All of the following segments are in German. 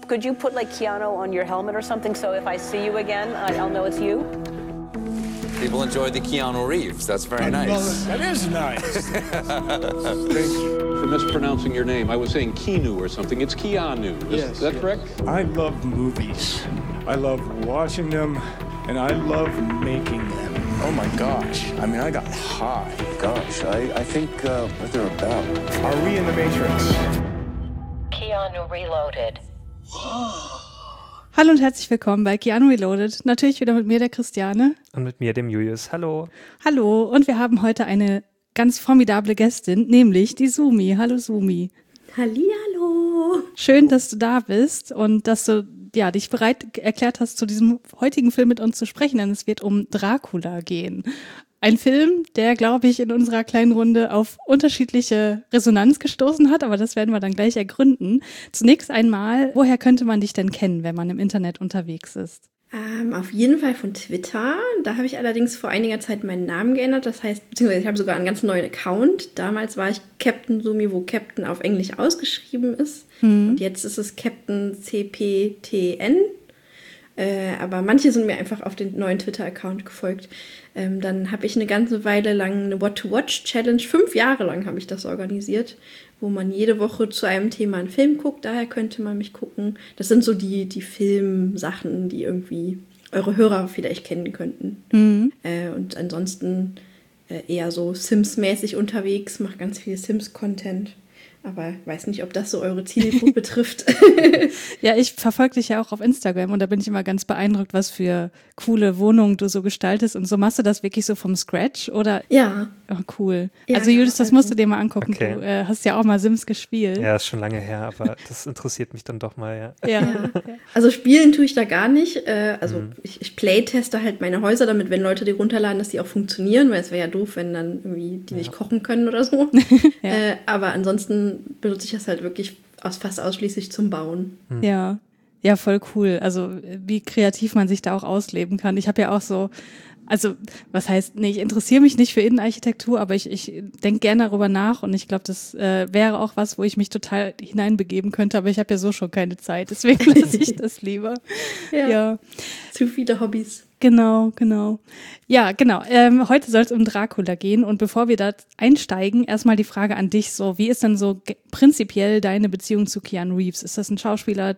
Could you put like Keanu on your helmet or something so if I see you again, I'll know it's you? People enjoy the Keanu Reeves. That's very nice. That is nice. Thank you. For mispronouncing your name, I was saying Keanu or something. It's Keanu. Is that correct? I love movies. I love watching them, and I love making them. Oh my gosh. I mean, I got high. Gosh, I think what they're about. Are we in the Matrix? Keanu Reloaded. Hallo und herzlich willkommen bei Keanu Reloaded. Natürlich wieder mit mir, der Christiane. Und mit mir, dem Julius. Hallo. Hallo, und wir haben heute eine ganz formidable Gästin, nämlich die Sumi. Hallo Sumi. Hallihallo. Schön, dass du da bist und dass du dich bereit erklärt hast, zu diesem heutigen Film mit uns zu sprechen, denn es wird um Dracula gehen. Ein Film, der, glaube ich, in unserer kleinen Runde auf unterschiedliche Resonanz gestoßen hat, aber das werden wir dann gleich ergründen. Zunächst einmal, woher könnte man dich denn kennen, wenn man im Internet unterwegs ist? Auf jeden Fall von Twitter. Da habe ich allerdings vor einiger Zeit meinen Namen geändert. Das heißt, beziehungsweise ich habe sogar einen ganz neuen Account. Damals war ich Captain Sumi, wo Captain auf Englisch ausgeschrieben ist. Und jetzt ist es Captain CPTN. Aber manche sind mir einfach auf den neuen Twitter-Account gefolgt. Dann habe ich eine ganze Weile lang eine What-to-Watch-Challenge, 5 Jahre lang habe ich das organisiert, wo man jede Woche zu einem Thema einen Film guckt. Daher könnte man mich gucken. Das sind so die Filmsachen, die irgendwie eure Hörer vielleicht kennen könnten. Und ansonsten eher so Sims-mäßig unterwegs, mache ganz viel Sims-Content. Aber weiß nicht, ob das so eure Zielgruppe trifft. Ja, ich verfolge dich ja auch auf Instagram und da bin ich immer ganz beeindruckt, was für coole Wohnungen du so gestaltest. Und so machst du das wirklich so vom Scratch, oder? Ja. Oh, cool. Ja, also Julius, das musst du dir mal angucken. Okay. Du hast ja auch mal Sims gespielt. Ja, ist schon lange her, aber das interessiert mich dann doch mal, ja. Ja. Also spielen tue ich da gar nicht. Ich playteste halt meine Häuser, damit, wenn Leute die runterladen, dass die auch funktionieren, weil es wäre ja doof, wenn dann irgendwie die nicht kochen können oder so. Aber ansonsten benutze ich das halt wirklich fast ausschließlich zum Bauen. Ja, voll cool. Also wie kreativ man sich da auch ausleben kann. Ich habe ja auch so, also was heißt, ich interessiere mich nicht für Innenarchitektur, aber ich denke gerne darüber nach und ich glaube, das wäre auch was, wo ich mich total hineinbegeben könnte, aber ich habe ja so schon keine Zeit, deswegen lasse ich das lieber. Ja. Zu viele Hobbys. Genau. Ja, genau. Heute soll es um Dracula gehen und bevor wir da einsteigen, erstmal die Frage an dich, so wie ist denn so prinzipiell deine Beziehung zu Keanu Reeves? Ist das ein Schauspieler,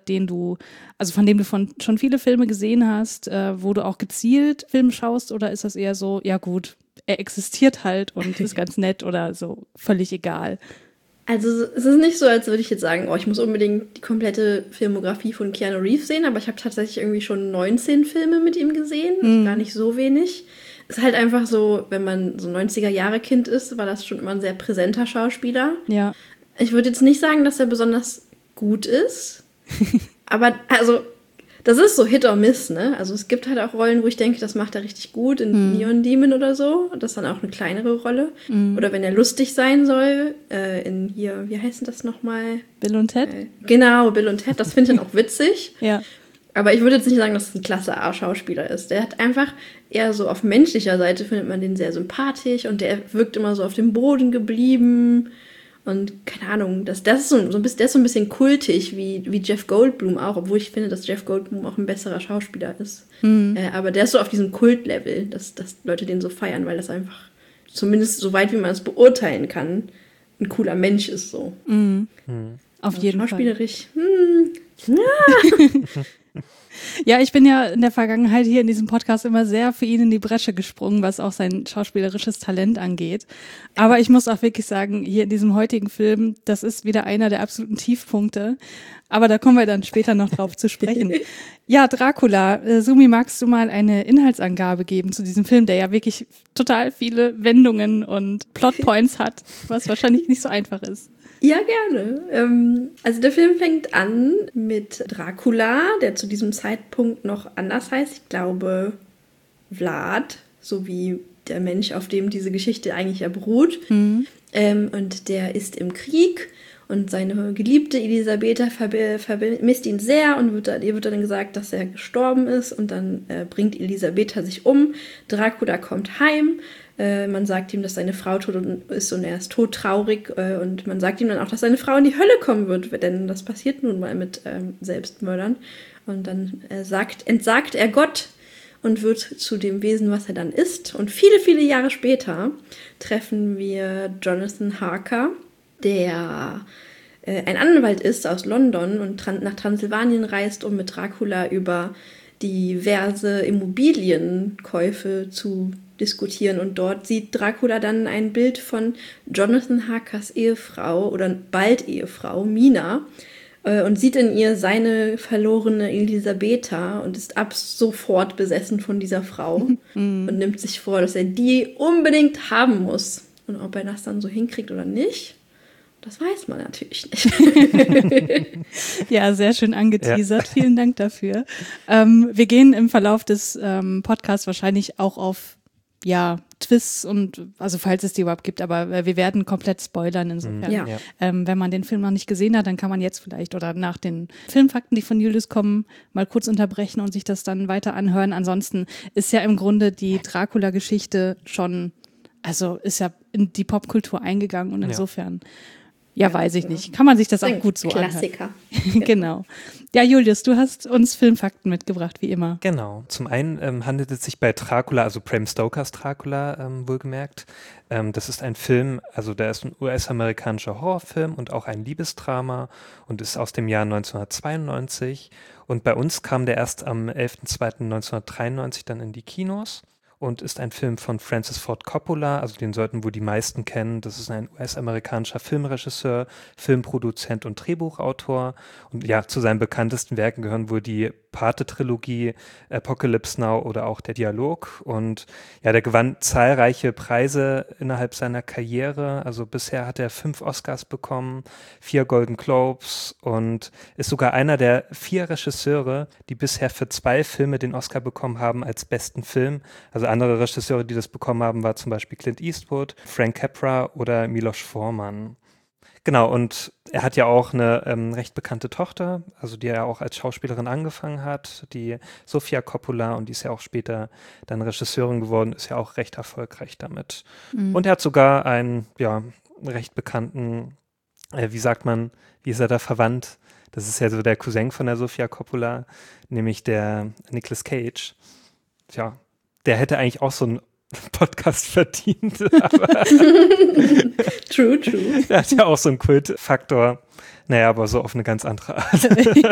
von dem du schon viele Filme gesehen hast, wo du auch gezielt Filme schaust oder ist das eher so, ja gut, er existiert halt und ist ganz nett oder so völlig egal? Also es ist nicht so, als würde ich jetzt sagen, ich muss unbedingt die komplette Filmografie von Keanu Reeves sehen, aber ich habe tatsächlich irgendwie schon 19 Filme mit ihm gesehen, gar nicht so wenig. Es ist halt einfach so, wenn man so 90er-Jahre-Kind ist, war das schon immer ein sehr präsenter Schauspieler. Ja. Ich würde jetzt nicht sagen, dass er besonders gut ist, aber also das ist so Hit or Miss, ne? Also es gibt halt auch Rollen, wo ich denke, das macht er richtig gut, in Neon Demon oder so. Das ist dann auch eine kleinere Rolle. Oder wenn er lustig sein soll, in hier, wie heißt denn das nochmal? Bill und Ted? Genau, Bill und Ted, das finde ich dann auch witzig. Ja. Aber ich würde jetzt nicht sagen, dass es ein klasse A-Schauspieler ist. Der hat einfach eher so auf menschlicher Seite findet man den sehr sympathisch und der wirkt immer so auf dem Boden geblieben. Und keine Ahnung, der ist so ein bisschen kultig, wie Jeff Goldblum auch, obwohl ich finde, dass Jeff Goldblum auch ein besserer Schauspieler ist. Aber der ist so auf diesem Kultlevel, dass Leute den so feiern, weil das einfach, zumindest so weit wie man es beurteilen kann, ein cooler Mensch ist so. Auf jeden Fall. Schauspielerisch. Ja, ich bin ja in der Vergangenheit hier in diesem Podcast immer sehr für ihn in die Bresche gesprungen, was auch sein schauspielerisches Talent angeht. Aber ich muss auch wirklich sagen, hier in diesem heutigen Film, das ist wieder einer der absoluten Tiefpunkte. Aber da kommen wir dann später noch drauf zu sprechen. Ja, Dracula. Sumi, magst du mal eine Inhaltsangabe geben zu diesem Film, der ja wirklich total viele Wendungen und Plotpoints hat, was wahrscheinlich nicht so einfach ist? Ja, gerne. Also der Film fängt an mit Dracula, der zu diesem Zeitpunkt noch anders heißt. Ich glaube Vlad, so wie der Mensch, auf dem diese Geschichte eigentlich ja beruht. Und der ist im Krieg Und seine Geliebte Elisabetha vermisst ihn sehr und ihr wird dann gesagt, dass er gestorben ist. Und dann bringt Elisabetha sich um. Dracula kommt heim. Man sagt ihm, dass seine Frau tot ist und er ist todtraurig. Und man sagt ihm dann auch, dass seine Frau in die Hölle kommen wird. Denn das passiert nun mal mit Selbstmördern. Und dann entsagt er Gott und wird zu dem Wesen, was er dann ist. Und viele, viele Jahre später treffen wir Jonathan Harker, der ein Anwalt ist aus London und nach Transsilvanien reist, um mit Dracula über diverse Immobilienkäufe zu diskutieren. Und dort sieht Dracula dann ein Bild von Jonathan Harkers Ehefrau oder bald Ehefrau, Mina, und sieht in ihr seine verlorene Elisabetha und ist ab sofort besessen von dieser Frau und nimmt sich vor, dass er die unbedingt haben muss. Und ob er das dann so hinkriegt oder nicht, das weiß man natürlich nicht. Ja, sehr schön angeteasert. Ja. Vielen Dank dafür. Wir gehen im Verlauf des Podcasts wahrscheinlich auch auf Twists und, also falls es die überhaupt gibt, aber wir werden komplett spoilern insofern. Ja. Wenn man den Film noch nicht gesehen hat, dann kann man jetzt vielleicht oder nach den Filmfakten, die von Julius kommen, mal kurz unterbrechen und sich das dann weiter anhören. Ansonsten ist ja im Grunde die Dracula-Geschichte schon, also ist ja in die Popkultur eingegangen und insofern weiß ich nicht. Kann man sich das auch gut so anhören. Klassiker. Genau. Ja, Julius, du hast uns Filmfakten mitgebracht, wie immer. Genau. Zum einen handelt es sich bei Dracula, also Bram Stokers Dracula, wohlgemerkt. Das ist ein Film, also der ist ein US-amerikanischer Horrorfilm und auch ein Liebesdrama und ist aus dem Jahr 1992. Und bei uns kam der erst am 11.02.1993 dann in die Kinos. Und ist ein Film von Francis Ford Coppola, also den sollten wohl die meisten kennen. Das ist ein US-amerikanischer Filmregisseur, Filmproduzent und Drehbuchautor. Und zu seinen bekanntesten Werken gehören wohl die Pate-Trilogie, Apocalypse Now oder auch Der Dialog. Und der gewann zahlreiche Preise innerhalb seiner Karriere. Also bisher hat er 5 Oscars bekommen, 4 Golden Globes und ist sogar einer der 4 Regisseure, die bisher für 2 Filme den Oscar bekommen haben als besten Film. Also andere Regisseure, die das bekommen haben, war zum Beispiel Clint Eastwood, Frank Capra oder Milos Forman. Genau, und er hat ja auch eine recht bekannte Tochter, also die er auch als Schauspielerin angefangen hat, die Sofia Coppola, und die ist ja auch später dann Regisseurin geworden, ist ja auch recht erfolgreich damit. Und er hat sogar einen recht bekannten, wie ist er da verwandt? Das ist ja so der Cousin von der Sofia Coppola, nämlich der Nicolas Cage. Der hätte eigentlich auch so einen Podcast verdient. True. Der hat ja auch so einen Kultfaktor. Naja, aber so auf eine ganz andere Art.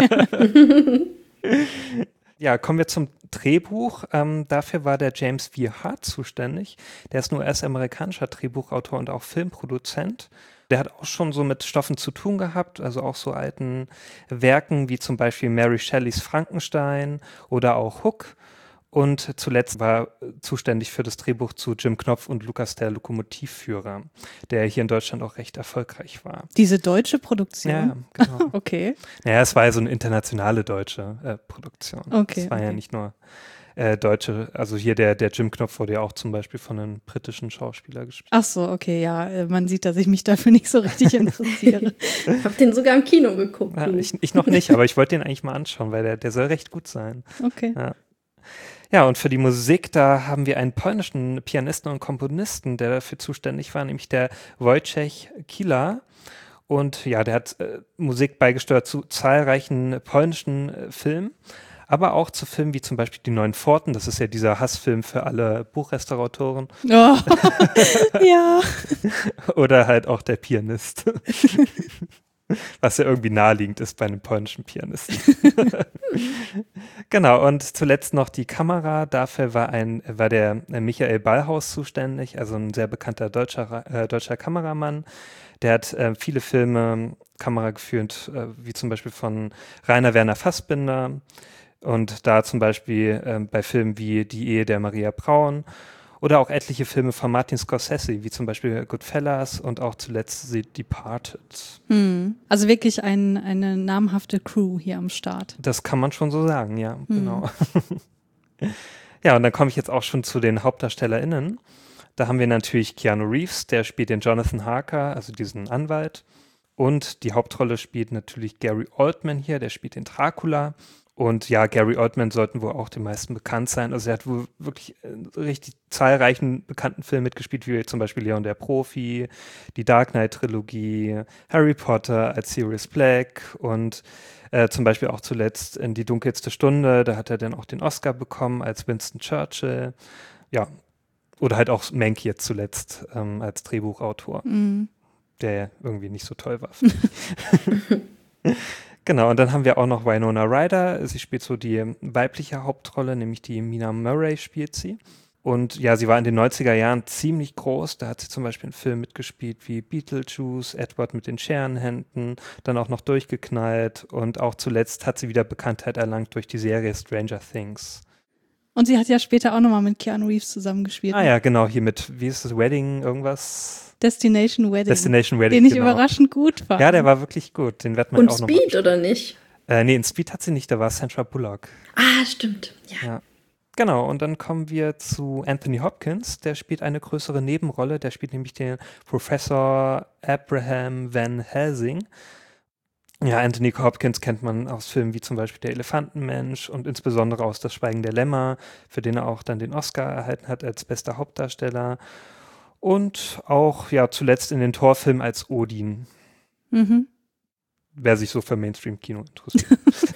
Kommen wir zum Drehbuch. Dafür war der James V. Hart zuständig. Der ist ein US-amerikanischer Drehbuchautor und auch Filmproduzent. Der hat auch schon so mit Stoffen zu tun gehabt, also auch so alten Werken wie zum Beispiel Mary Shelleys Frankenstein oder auch Hook. Und zuletzt war zuständig für das Drehbuch zu Jim Knopf und Lukas der Lokomotivführer, der hier in Deutschland auch recht erfolgreich war. Diese deutsche Produktion? Ja, genau. Okay. Naja, es war ja so eine internationale deutsche Produktion. Okay. Es war ja nicht nur deutsche, also hier der Jim Knopf wurde ja auch zum Beispiel von einem britischen Schauspieler gespielt. Ach so, okay, man sieht, dass ich mich dafür nicht so richtig interessiere. Ich habe den sogar im Kino geguckt. Ja, ich noch nicht, aber ich wollte den eigentlich mal anschauen, weil der soll recht gut sein. Okay. Ja, und für die Musik, da haben wir einen polnischen Pianisten und Komponisten, der dafür zuständig war, nämlich der Wojciech Kila. Und der hat Musik beigesteuert zu zahlreichen polnischen Filmen, aber auch zu Filmen wie zum Beispiel Die Neuen Pforten. Das ist ja dieser Hassfilm für alle Buchrestauratoren. Oh. Ja. Oder halt auch Der Pianist. Was ja irgendwie naheliegend ist bei einem polnischen Pianisten. Genau, und zuletzt noch die Kamera. Dafür war der Michael Ballhaus zuständig, also ein sehr bekannter deutscher Kameramann. Der hat viele Filme Kamera geführt, wie zum Beispiel von Rainer Werner Fassbinder. Und da zum Beispiel bei Filmen wie Die Ehe der Maria Braun. Oder auch etliche Filme von Martin Scorsese, wie zum Beispiel Goodfellas und auch zuletzt The Departed. Also wirklich eine namhafte Crew hier am Start. Das kann man schon so sagen, ja, genau. Ja, und dann komme ich jetzt auch schon zu den HauptdarstellerInnen. Da haben wir natürlich Keanu Reeves, der spielt den Jonathan Harker, also diesen Anwalt. Und die Hauptrolle spielt natürlich Gary Oldman hier, der spielt den Dracula. Und ja, Gary Oldman sollten wohl auch den meisten bekannt sein. Also er hat wohl wirklich richtig zahlreichen bekannten Filmen mitgespielt, wie zum Beispiel Leon der Profi, die Dark Knight-Trilogie, Harry Potter als Sirius Black und zum Beispiel auch zuletzt in Die dunkelste Stunde, da hat er dann auch den Oscar bekommen als Winston Churchill. Ja, oder halt auch Mank jetzt zuletzt als Drehbuchautor, der irgendwie nicht so toll war. Genau, und dann haben wir auch noch Winona Ryder. Sie spielt so die weibliche Hauptrolle, nämlich die Mina Murray spielt sie. Und ja, sie war in den 90er Jahren ziemlich groß. Da hat sie zum Beispiel in Filmen mitgespielt wie Beetlejuice, Edward mit den Scherenhänden, dann auch noch Durchgeknallt. Und auch zuletzt hat sie wieder Bekanntheit erlangt durch die Serie Stranger Things. Und sie hat ja später auch nochmal mit Keanu Reeves zusammengespielt. Ah ja, genau, hier mit, wie ist das, Wedding, irgendwas? Destination Wedding. Destination Wedding, den ich genau. Überraschend gut fand. Ja, der war wirklich gut. Den wird man Und auch noch Speed, oder nicht? Nee, in Speed hat sie nicht, da war Sandra Bullock. Ah, stimmt. Ja. Genau, und dann kommen wir zu Anthony Hopkins. Der spielt eine größere Nebenrolle. Der spielt nämlich den Professor Abraham Van Helsing. Ja, Anthony Hopkins kennt man aus Filmen wie zum Beispiel Der Elefantenmensch und insbesondere aus Das Schweigen der Lämmer, für den er auch dann den Oscar erhalten hat als bester Hauptdarsteller. Und auch ja zuletzt in den Torfilmen als Odin. Mhm. Wer sich so für Mainstream-Kino interessiert.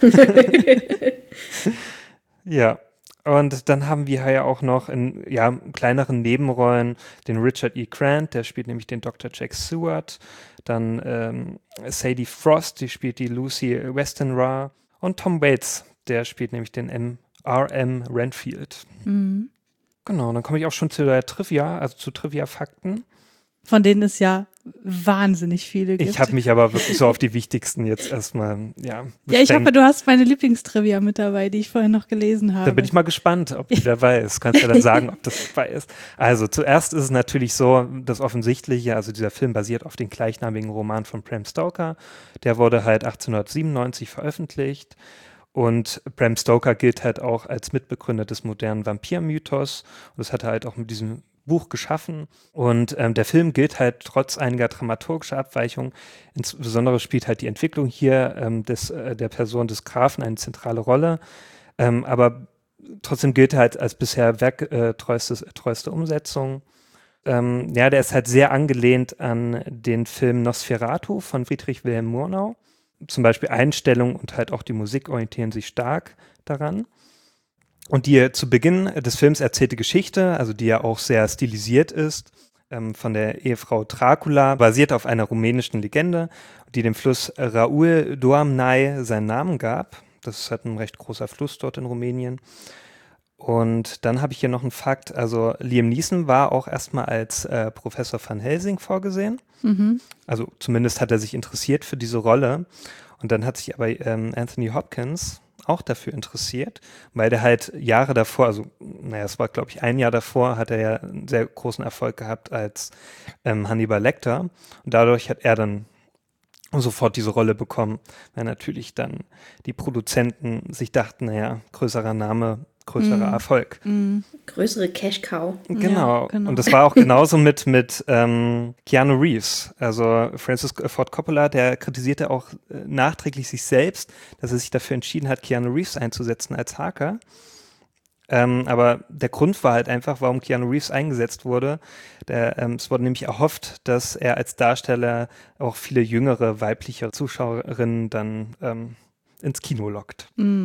Ja, und dann haben wir ja auch noch in kleineren Nebenrollen den Richard E. Grant, der spielt nämlich den Dr. Jack Seward. Dann Sadie Frost, die spielt die Lucy Westenra. Und Tom Waits, der spielt nämlich den R.M. Renfield. Mhm. Genau, dann komme ich auch schon zu der Trivia, also zu Trivia-Fakten. Von denen es ja wahnsinnig viele gibt. Ich habe mich aber wirklich so auf die wichtigsten jetzt erstmal, beschränkt. Ja, ich hoffe, du hast meine Lieblingstrivia mit dabei, die ich vorhin noch gelesen habe. Da bin ich mal gespannt, ob die dabei ist. Kannst du ja dann sagen, ob das dabei ist. Also zuerst ist es natürlich so, das Offensichtliche, also dieser Film basiert auf dem gleichnamigen Roman von Bram Stoker. Der wurde halt 1897 veröffentlicht. Und Bram Stoker gilt halt auch als Mitbegründer des modernen Vampirmythos. Und das hat er halt auch mit diesem Buch geschaffen. Und der Film gilt halt trotz einiger dramaturgischer Abweichungen. Insbesondere spielt halt die Entwicklung hier der Person des Grafen eine zentrale Rolle. Aber trotzdem gilt er halt als bisher werktreueste Umsetzung. Der ist halt sehr angelehnt an den Film Nosferatu von Friedrich Wilhelm Murnau. Zum Beispiel Einstellungen und halt auch die Musik orientieren sich stark daran. Und die zu Beginn des Films erzählte Geschichte, also die ja auch sehr stilisiert ist, von der Ehefrau Dracula, basiert auf einer rumänischen Legende, die dem Fluss Râul Doamnei seinen Namen gab. Das ist halt ein recht großer Fluss dort in Rumänien. Und dann habe ich hier noch einen Fakt, also Liam Neeson war auch erstmal als Professor Van Helsing vorgesehen. Mhm. Also zumindest hat er sich interessiert für diese Rolle. Und dann hat sich aber Anthony Hopkins auch dafür interessiert, weil der halt Jahre davor, also es war glaube ich ein Jahr davor, hat er ja einen sehr großen Erfolg gehabt als Hannibal Lecter. Und dadurch hat er dann sofort diese Rolle bekommen, weil natürlich dann die Produzenten sich dachten, größerer Name, größerer Erfolg. Größere Cash-Cow. Genau. Ja, genau. Und das war auch genauso mit Keanu Reeves. Also Francis Ford Coppola, der kritisierte auch nachträglich sich selbst, dass er sich dafür entschieden hat, Keanu Reeves einzusetzen als Harker. Aber der Grund war halt einfach, warum Keanu Reeves eingesetzt wurde. Es wurde nämlich erhofft, dass er als Darsteller auch viele jüngere weibliche Zuschauerinnen dann ins Kino lockt.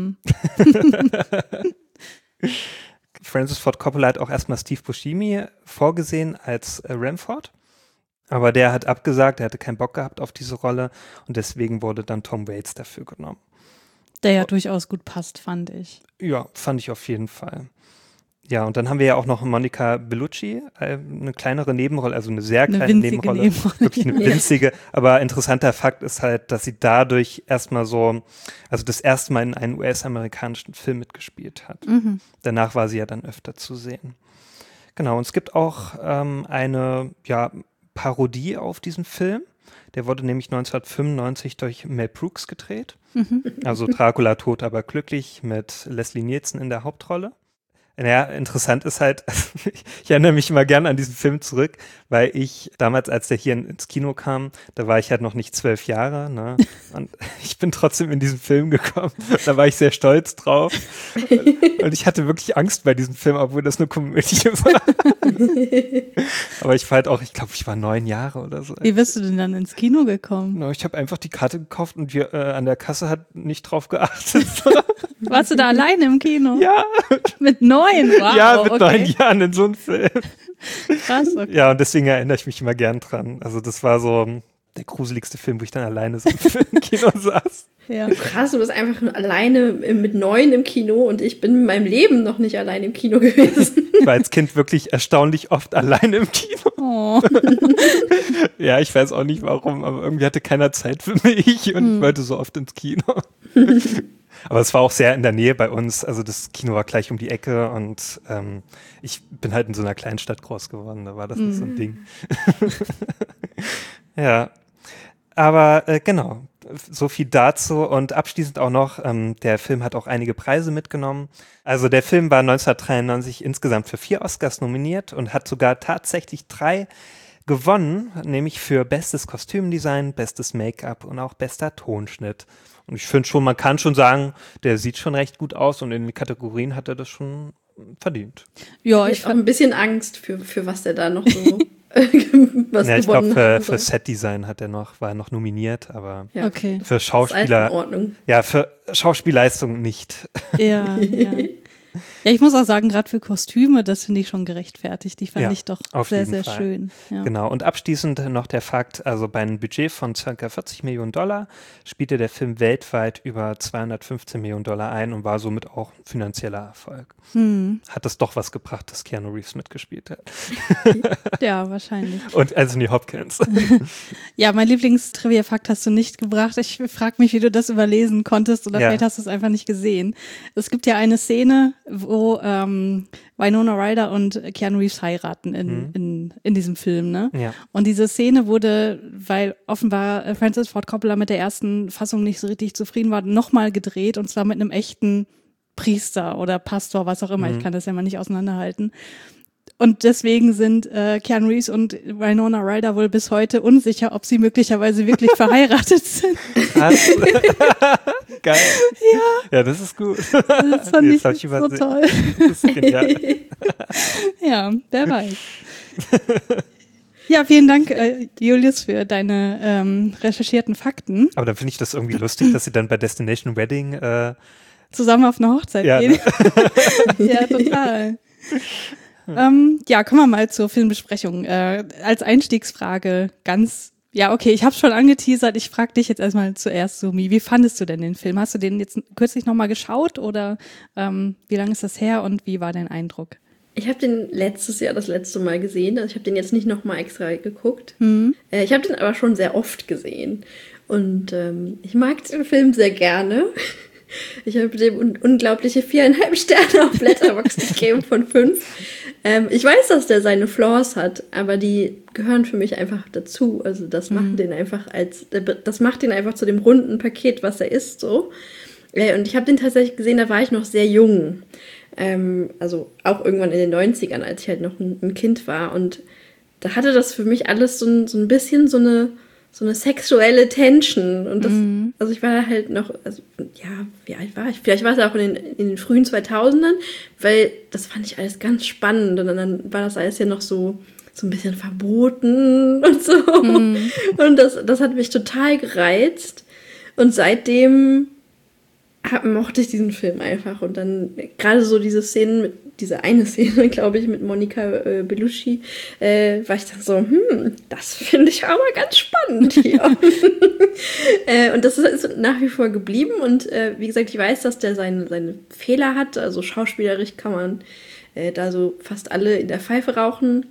Francis Ford Coppola hat auch erstmal Steve Buscemi vorgesehen als Ramford, aber der hat abgesagt, er hatte keinen Bock gehabt auf diese Rolle und deswegen wurde dann Tom Waits dafür genommen. Der ja durchaus gut passt, fand ich. Ja, fand ich auf jeden Fall. Ja, und dann haben wir ja auch noch Monica Bellucci, eine kleinere Nebenrolle, also eine sehr kleine Nebenrolle. Wirklich eine winzige, aber interessanter Fakt ist halt, dass sie dadurch erstmal das erste Mal in einen US-amerikanischen Film mitgespielt hat. Mhm. Danach war sie ja dann öfter zu sehen. Genau, und es gibt auch eine Parodie auf diesen Film. Der wurde nämlich 1995 durch Mel Brooks gedreht. Mhm. Also Dracula tot, aber glücklich mit Leslie Nielsen in der Hauptrolle. Naja, interessant ist halt, ich erinnere mich immer gern an diesen Film zurück, weil ich damals, als der hier ins Kino kam, da war ich halt noch nicht 12 Jahre, ne? Und ich bin trotzdem in diesen Film gekommen. Da war ich sehr stolz drauf. Und ich hatte wirklich Angst bei diesem Film, obwohl das eine Komödie war. Aber ich war halt auch, ich glaube, ich war 9 Jahre oder so. Wie bist du denn dann ins Kino gekommen? Ich habe einfach die Karte gekauft und wir an der Kasse hat nicht drauf geachtet. Warst du da alleine im Kino? Ja. Mit 9? Wow, ja, mit 9 Jahren in so einem Film. Krass, okay. Ja, und deswegen erinnere ich mich immer gern dran. Also das war so der gruseligste Film, wo ich dann alleine so im Kino saß. Ja. Krass, du bist einfach alleine mit 9 im Kino und ich bin in meinem Leben noch nicht alleine im Kino gewesen. Ich war als Kind wirklich erstaunlich oft alleine im Kino. Oh. Ja, ich weiß auch nicht warum, aber irgendwie hatte keiner Zeit für mich und ich wollte so oft ins Kino. Aber es war auch sehr in der Nähe bei uns, also das Kino war gleich um die Ecke und ich bin halt in so einer Kleinstadt groß geworden, da war das nicht so ein Ding. Ja, aber genau, so viel dazu und abschließend auch noch, der Film hat auch einige Preise mitgenommen. Also der Film war 1993 insgesamt für 4 Oscars nominiert und hat sogar tatsächlich 3 gewonnen, nämlich für bestes Kostümdesign, bestes Make-up und auch bester Tonschnitt. Und ich finde schon, man kann schon sagen, der sieht schon recht gut aus und in den Kategorien hat er das schon verdient. Ja, ich habe ein bisschen Angst für was der da noch so was ja, ich glaube, gewonnen für Setdesign war er noch nominiert, aber ja, okay. Für Schauspieler, ist in Ordnung. Ja, für Schauspielleistung nicht. Ja, ja. Ja, ich muss auch sagen, gerade für Kostüme, das finde ich schon gerechtfertigt. Die fand ich doch sehr, sehr schön. Ja. Genau, und abschließend noch der Fakt, also bei einem Budget von ca. 40 Millionen $, spielte der Film weltweit über 215 Millionen $ ein und war somit auch ein finanzieller Erfolg. Hat es doch was gebracht, dass Keanu Reeves mitgespielt hat. Ja, wahrscheinlich. Und Anthony Hopkins. Ja, mein Lieblingstrivia-Fakt hast du nicht gebracht. Ich frage mich, wie du das überlesen konntest oder vielleicht hast du es einfach nicht gesehen. Es gibt ja eine Szene, wo Winona Ryder und Keanu Reeves heiraten in diesem Film, ne? Ja. Und diese Szene wurde, weil offenbar Francis Ford Coppola mit der ersten Fassung nicht so richtig zufrieden war, nochmal gedreht und zwar mit einem echten Priester oder Pastor, was auch immer. Ich kann das ja mal nicht auseinanderhalten. Und deswegen sind Keanu Reeves und Winona Ryder wohl bis heute unsicher, ob sie möglicherweise wirklich verheiratet sind. Krass. Geil. Ja, das ist gut. Das fand ich so toll. Das ist genial. Ja, wer weiß. Ja, vielen Dank, Julius, für deine recherchierten Fakten. Aber dann finde ich das irgendwie lustig, dass sie dann bei Destination Wedding zusammen auf eine Hochzeit gehen. Ne? Ja, total. Ja, kommen wir mal zur Filmbesprechung. Als Einstiegsfrage ich habe schon angeteasert, ich frage dich jetzt erstmal zuerst, Sumi, wie fandest du denn den Film? Hast du den jetzt kürzlich nochmal geschaut oder wie lange ist das her und wie war dein Eindruck? Ich habe den letztes Jahr das letzte Mal gesehen, also ich habe den jetzt nicht nochmal extra geguckt. Ich habe den aber schon sehr oft gesehen und ich mag den Film sehr gerne. Ich habe dem unglaubliche 4,5 Sterne auf Letterboxd gegeben von 5. Ich weiß, dass der seine Flaws hat, aber die gehören für mich einfach dazu. Also das macht den einfach zu dem runden Paket, was er ist, so. Und ich habe den tatsächlich gesehen, da war ich noch sehr jung. Also auch irgendwann in den 90ern, als ich halt noch ein Kind war. Und da hatte das für mich alles so ein bisschen so eine sexuelle Tension. Und das, also ich war halt noch, wie alt war ich? Vielleicht war es auch in den frühen 2000ern, weil das fand ich alles ganz spannend. Und dann war das alles ja noch so ein bisschen verboten und so. Und das hat mich total gereizt. Und seitdem mochte ich diesen Film einfach. Und dann gerade so diese eine Szene, glaube ich, mit Monica Bellucci, war ich dann so, das finde ich aber ganz spannend hier. Und das ist nach wie vor geblieben. Und wie gesagt, ich weiß, dass der seine Fehler hat. Also schauspielerisch kann man da so fast alle in der Pfeife rauchen.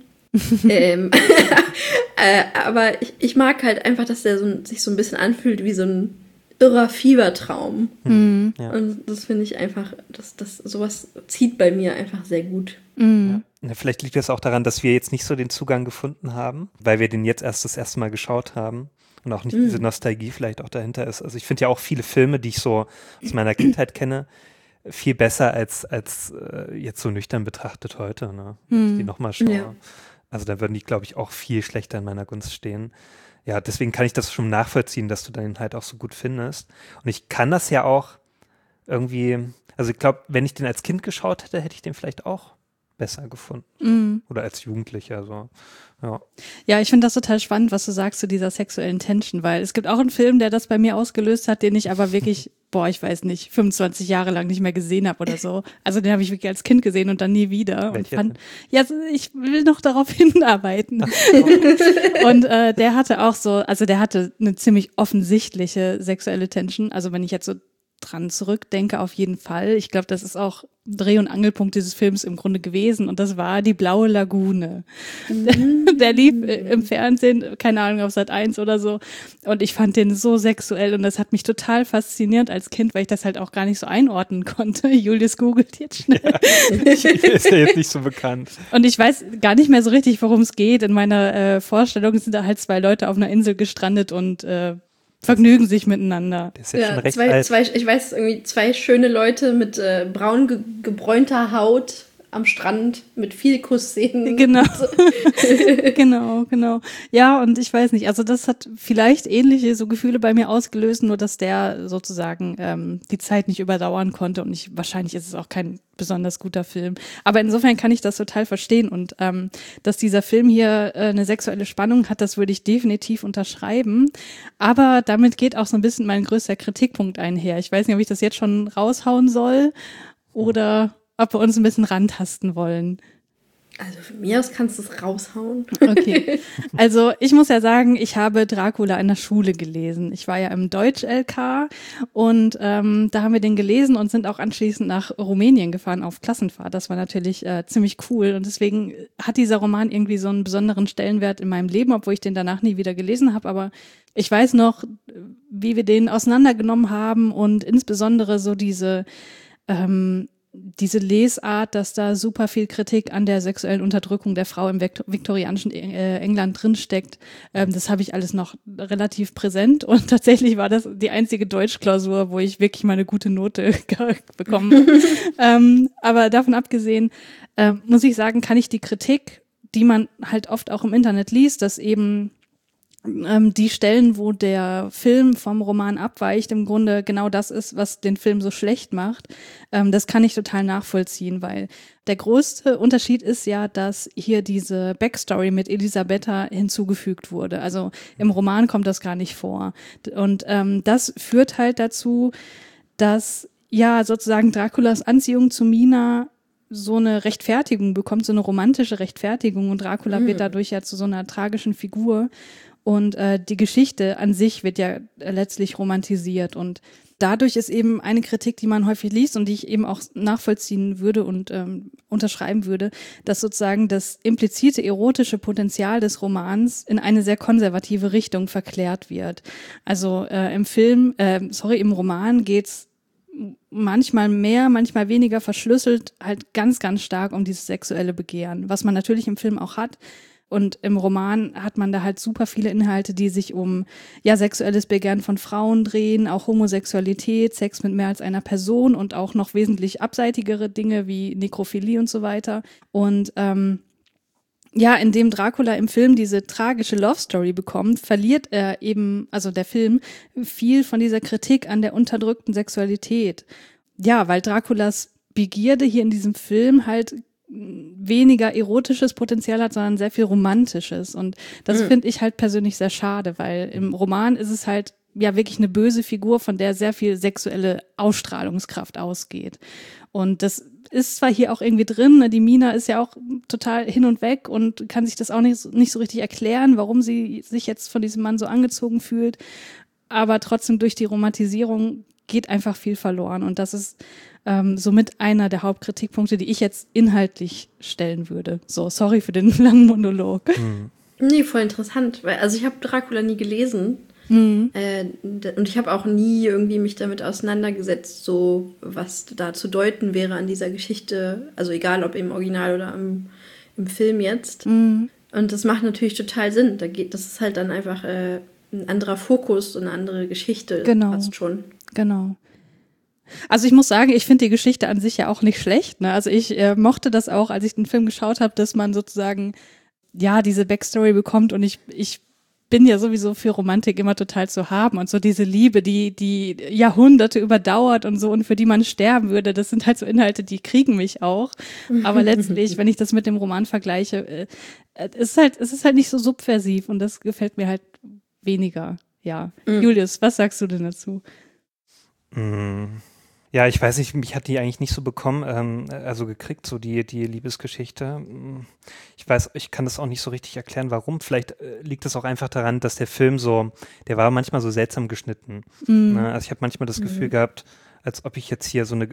Aber ich mag halt einfach, dass der sich so ein bisschen anfühlt wie so ein irrer Fiebertraum. Ja. Und das finde ich einfach, sowas zieht bei mir einfach sehr gut. Ja. Vielleicht liegt das auch daran, dass wir jetzt nicht so den Zugang gefunden haben, weil wir den jetzt erst das erste Mal geschaut haben und auch nicht diese Nostalgie vielleicht auch dahinter ist. Also ich finde ja auch viele Filme, die ich so aus meiner Kindheit kenne, viel besser als jetzt so nüchtern betrachtet heute, ne? Wenn ich die nochmal schaue. Ja. Also da würden die, glaube ich, auch viel schlechter in meiner Gunst stehen. Ja, deswegen kann ich das schon nachvollziehen, dass du den halt auch so gut findest. Und ich kann das ja auch irgendwie, also ich glaube, wenn ich den als Kind geschaut hätte, hätte ich den vielleicht auch besser gefunden. Oder als Jugendlicher, so. Ja. Ja, ich finde das total spannend, was du sagst zu dieser sexuellen Tension, weil es gibt auch einen Film, der das bei mir ausgelöst hat, den ich aber wirklich, ich weiß nicht, 25 Jahre lang nicht mehr gesehen habe oder so. Also den habe ich wirklich als Kind gesehen und dann nie wieder. Und fand, ich will noch darauf hinarbeiten. Und der hatte auch so, also der hatte eine ziemlich offensichtliche sexuelle Tension. Also wenn ich jetzt so dran zurückdenke, auf jeden Fall. Ich glaube, das ist auch Dreh- und Angelpunkt dieses Films im Grunde gewesen und das war die Blaue Lagune. Der lief im Fernsehen, keine Ahnung, auf Sat.1 oder so und ich fand den so sexuell und das hat mich total fasziniert als Kind, weil ich das halt auch gar nicht so einordnen konnte. Julius googelt jetzt schnell. Ja, ist ja jetzt nicht so bekannt. Und ich weiß gar nicht mehr so richtig, worum es geht. In meiner Vorstellung sind da halt 2 Leute auf einer Insel gestrandet und vergnügen sich miteinander. Das ist jetzt schon recht alt. Ich weiß, irgendwie 2 schöne Leute mit braun gebräunter Haut am Strand mit viel Kussszenen. Genau. genau. Ja, und ich weiß nicht, also das hat vielleicht ähnliche so Gefühle bei mir ausgelöst, nur dass der sozusagen die Zeit nicht überdauern konnte und wahrscheinlich ist es auch kein besonders guter Film. Aber insofern kann ich das total verstehen und dass dieser Film hier eine sexuelle Spannung hat, das würde ich definitiv unterschreiben. Aber damit geht auch so ein bisschen mein größter Kritikpunkt einher. Ich weiß nicht, ob ich das jetzt schon raushauen soll oder ob wir uns ein bisschen rantasten wollen. Also von mir aus kannst du es raushauen. Okay. Also ich muss ja sagen, ich habe Dracula in der Schule gelesen. Ich war ja im Deutsch-LK und da haben wir den gelesen und sind auch anschließend nach Rumänien gefahren auf Klassenfahrt. Das war natürlich ziemlich cool und deswegen hat dieser Roman irgendwie so einen besonderen Stellenwert in meinem Leben, obwohl ich den danach nie wieder gelesen habe. Aber ich weiß noch, wie wir den auseinandergenommen haben und insbesondere so diese Lesart, dass da super viel Kritik an der sexuellen Unterdrückung der Frau im viktorianischen England drinsteckt, das habe ich alles noch relativ präsent und tatsächlich war das die einzige Deutschklausur, wo ich wirklich mal eine gute Note bekommen habe. Aber davon abgesehen, muss ich sagen, kann ich die Kritik, die man halt oft auch im Internet liest, dass eben die Stellen, wo der Film vom Roman abweicht, im Grunde genau das ist, was den Film so schlecht macht. Das kann ich total nachvollziehen, weil der größte Unterschied ist ja, dass hier diese Backstory mit Elisabetta hinzugefügt wurde. Also im Roman kommt das gar nicht vor. Und das führt halt dazu, dass ja sozusagen Draculas Anziehung zu Mina so eine Rechtfertigung bekommt, so eine romantische Rechtfertigung und Dracula wird dadurch ja zu so einer tragischen Figur. Und die Geschichte an sich wird ja letztlich romantisiert und dadurch ist eben eine Kritik, die man häufig liest und die ich eben auch nachvollziehen würde und unterschreiben würde, dass sozusagen das implizite erotische Potenzial des Romans in eine sehr konservative Richtung verklärt wird. Also im Roman geht's manchmal mehr, manchmal weniger verschlüsselt, halt ganz, ganz stark um dieses sexuelle Begehren, was man natürlich im Film auch hat. Und im Roman hat man da halt super viele Inhalte, die sich um sexuelles Begehren von Frauen drehen, auch Homosexualität, Sex mit mehr als einer Person und auch noch wesentlich abseitigere Dinge wie Nekrophilie und so weiter. Und indem Dracula im Film diese tragische Love Story bekommt, verliert er eben, also der Film, viel von dieser Kritik an der unterdrückten Sexualität. Ja, weil Draculas Begierde hier in diesem Film halt weniger erotisches Potenzial hat, sondern sehr viel romantisches. Und das finde ich halt persönlich sehr schade, weil im Roman ist es halt wirklich eine böse Figur, von der sehr viel sexuelle Ausstrahlungskraft ausgeht. Und das ist zwar hier auch irgendwie drin, ne? Die Mina ist ja auch total hin und weg und kann sich das auch nicht so richtig erklären, warum sie sich jetzt von diesem Mann so angezogen fühlt. Aber trotzdem durch die Romantisierung geht einfach viel verloren. Und das ist somit einer der Hauptkritikpunkte, die ich jetzt inhaltlich stellen würde. So, sorry für den langen Monolog. Nee, voll interessant. Also ich habe Dracula nie gelesen. Und ich habe auch nie irgendwie mich damit auseinandergesetzt, so was da zu deuten wäre an dieser Geschichte. Also egal, ob im Original oder im Film jetzt. Und das macht natürlich total Sinn. Das ist halt dann einfach ein anderer Fokus und eine andere Geschichte. Genau. Fast schon. Genau. Also ich muss sagen, ich finde die Geschichte an sich ja auch nicht schlecht. Ne? Also ich mochte das auch, als ich den Film geschaut habe, dass man sozusagen ja diese Backstory bekommt und ich bin ja sowieso für Romantik immer total zu haben und so diese Liebe, die Jahrhunderte überdauert und so und für die man sterben würde, das sind halt so Inhalte, die kriegen mich auch. Aber letztlich, wenn ich das mit dem Roman vergleiche, es ist halt nicht so subversiv und das gefällt mir halt weniger. Ja. Julius, was sagst du denn dazu? Ja, ich weiß nicht, mich hat die eigentlich nicht so bekommen, also gekriegt, so die Liebesgeschichte. Ich weiß, ich kann das auch nicht so richtig erklären, warum. Vielleicht liegt es auch einfach daran, dass der Film der war manchmal so seltsam geschnitten. Ne? Also ich habe manchmal das Gefühl gehabt, als ob ich jetzt hier so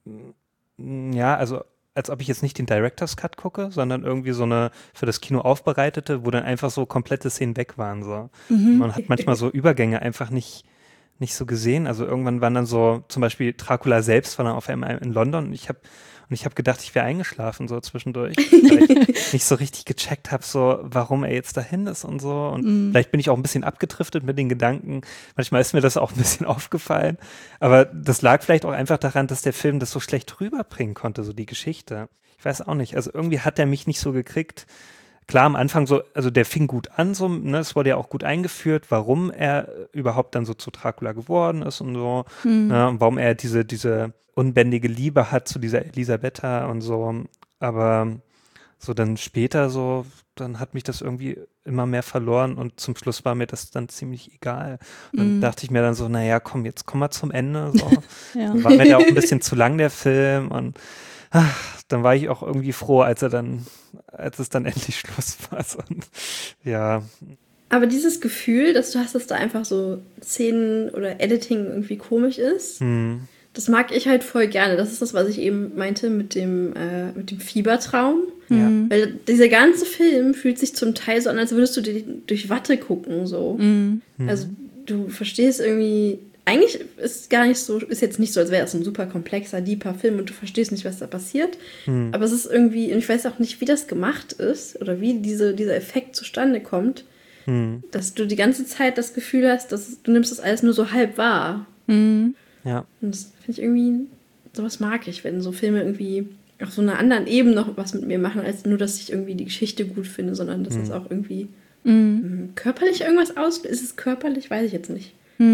als ob ich jetzt nicht den Director's Cut gucke, sondern irgendwie so eine für das Kino aufbereitete, wo dann einfach so komplette Szenen weg waren. So. Man hat manchmal so Übergänge einfach nicht so gesehen. Also irgendwann waren dann so, zum Beispiel Dracula selbst war dann auf einmal in London und ich habe gedacht, ich wäre eingeschlafen so zwischendurch, weil ich nicht so richtig gecheckt habe, so warum er jetzt dahin ist und so. Und vielleicht bin ich auch ein bisschen abgedriftet mit den Gedanken. Manchmal ist mir das auch ein bisschen aufgefallen. Aber das lag vielleicht auch einfach daran, dass der Film das so schlecht rüberbringen konnte, so die Geschichte. Ich weiß auch nicht. Also irgendwie hat er mich nicht so gekriegt. Klar, am Anfang so, also der fing gut an, so, ne, es wurde ja auch gut eingeführt, warum er überhaupt dann so zu Dracula geworden ist und so, ne, und warum er diese unbändige Liebe hat zu dieser Elisabetta und so, aber so dann später so, dann hat mich das irgendwie immer mehr verloren und zum Schluss war mir das dann ziemlich egal. Und dann dachte ich mir dann so, naja, komm, jetzt komm mal zum Ende, so. Ja. War mir ja auch ein bisschen zu lang, der Film, und dann war ich auch irgendwie froh, als es dann endlich Schluss war. Und, ja. Aber dieses Gefühl, dass du hast, dass da einfach so Szenen oder Editing irgendwie komisch ist, das mag ich halt voll gerne. Das ist das, was ich eben meinte mit dem Fiebertraum. Ja. Weil dieser ganze Film fühlt sich zum Teil so an, als würdest du durch Watte gucken. So. Also du verstehst irgendwie. Eigentlich ist jetzt nicht so, als wäre es ein super komplexer, deeper Film und du verstehst nicht, was da passiert. Aber es ist irgendwie, und ich weiß auch nicht, wie das gemacht ist oder wie dieser Effekt zustande kommt, dass du die ganze Zeit das Gefühl hast, dass du nimmst das alles nur so halb wahr. Ja. Und das finde ich irgendwie, sowas mag ich, wenn so Filme irgendwie auf so einer anderen Ebene noch was mit mir machen, als nur, dass ich irgendwie die Geschichte gut finde, sondern dass es auch irgendwie körperlich irgendwas auslöst. Ist es körperlich? Weiß ich jetzt nicht.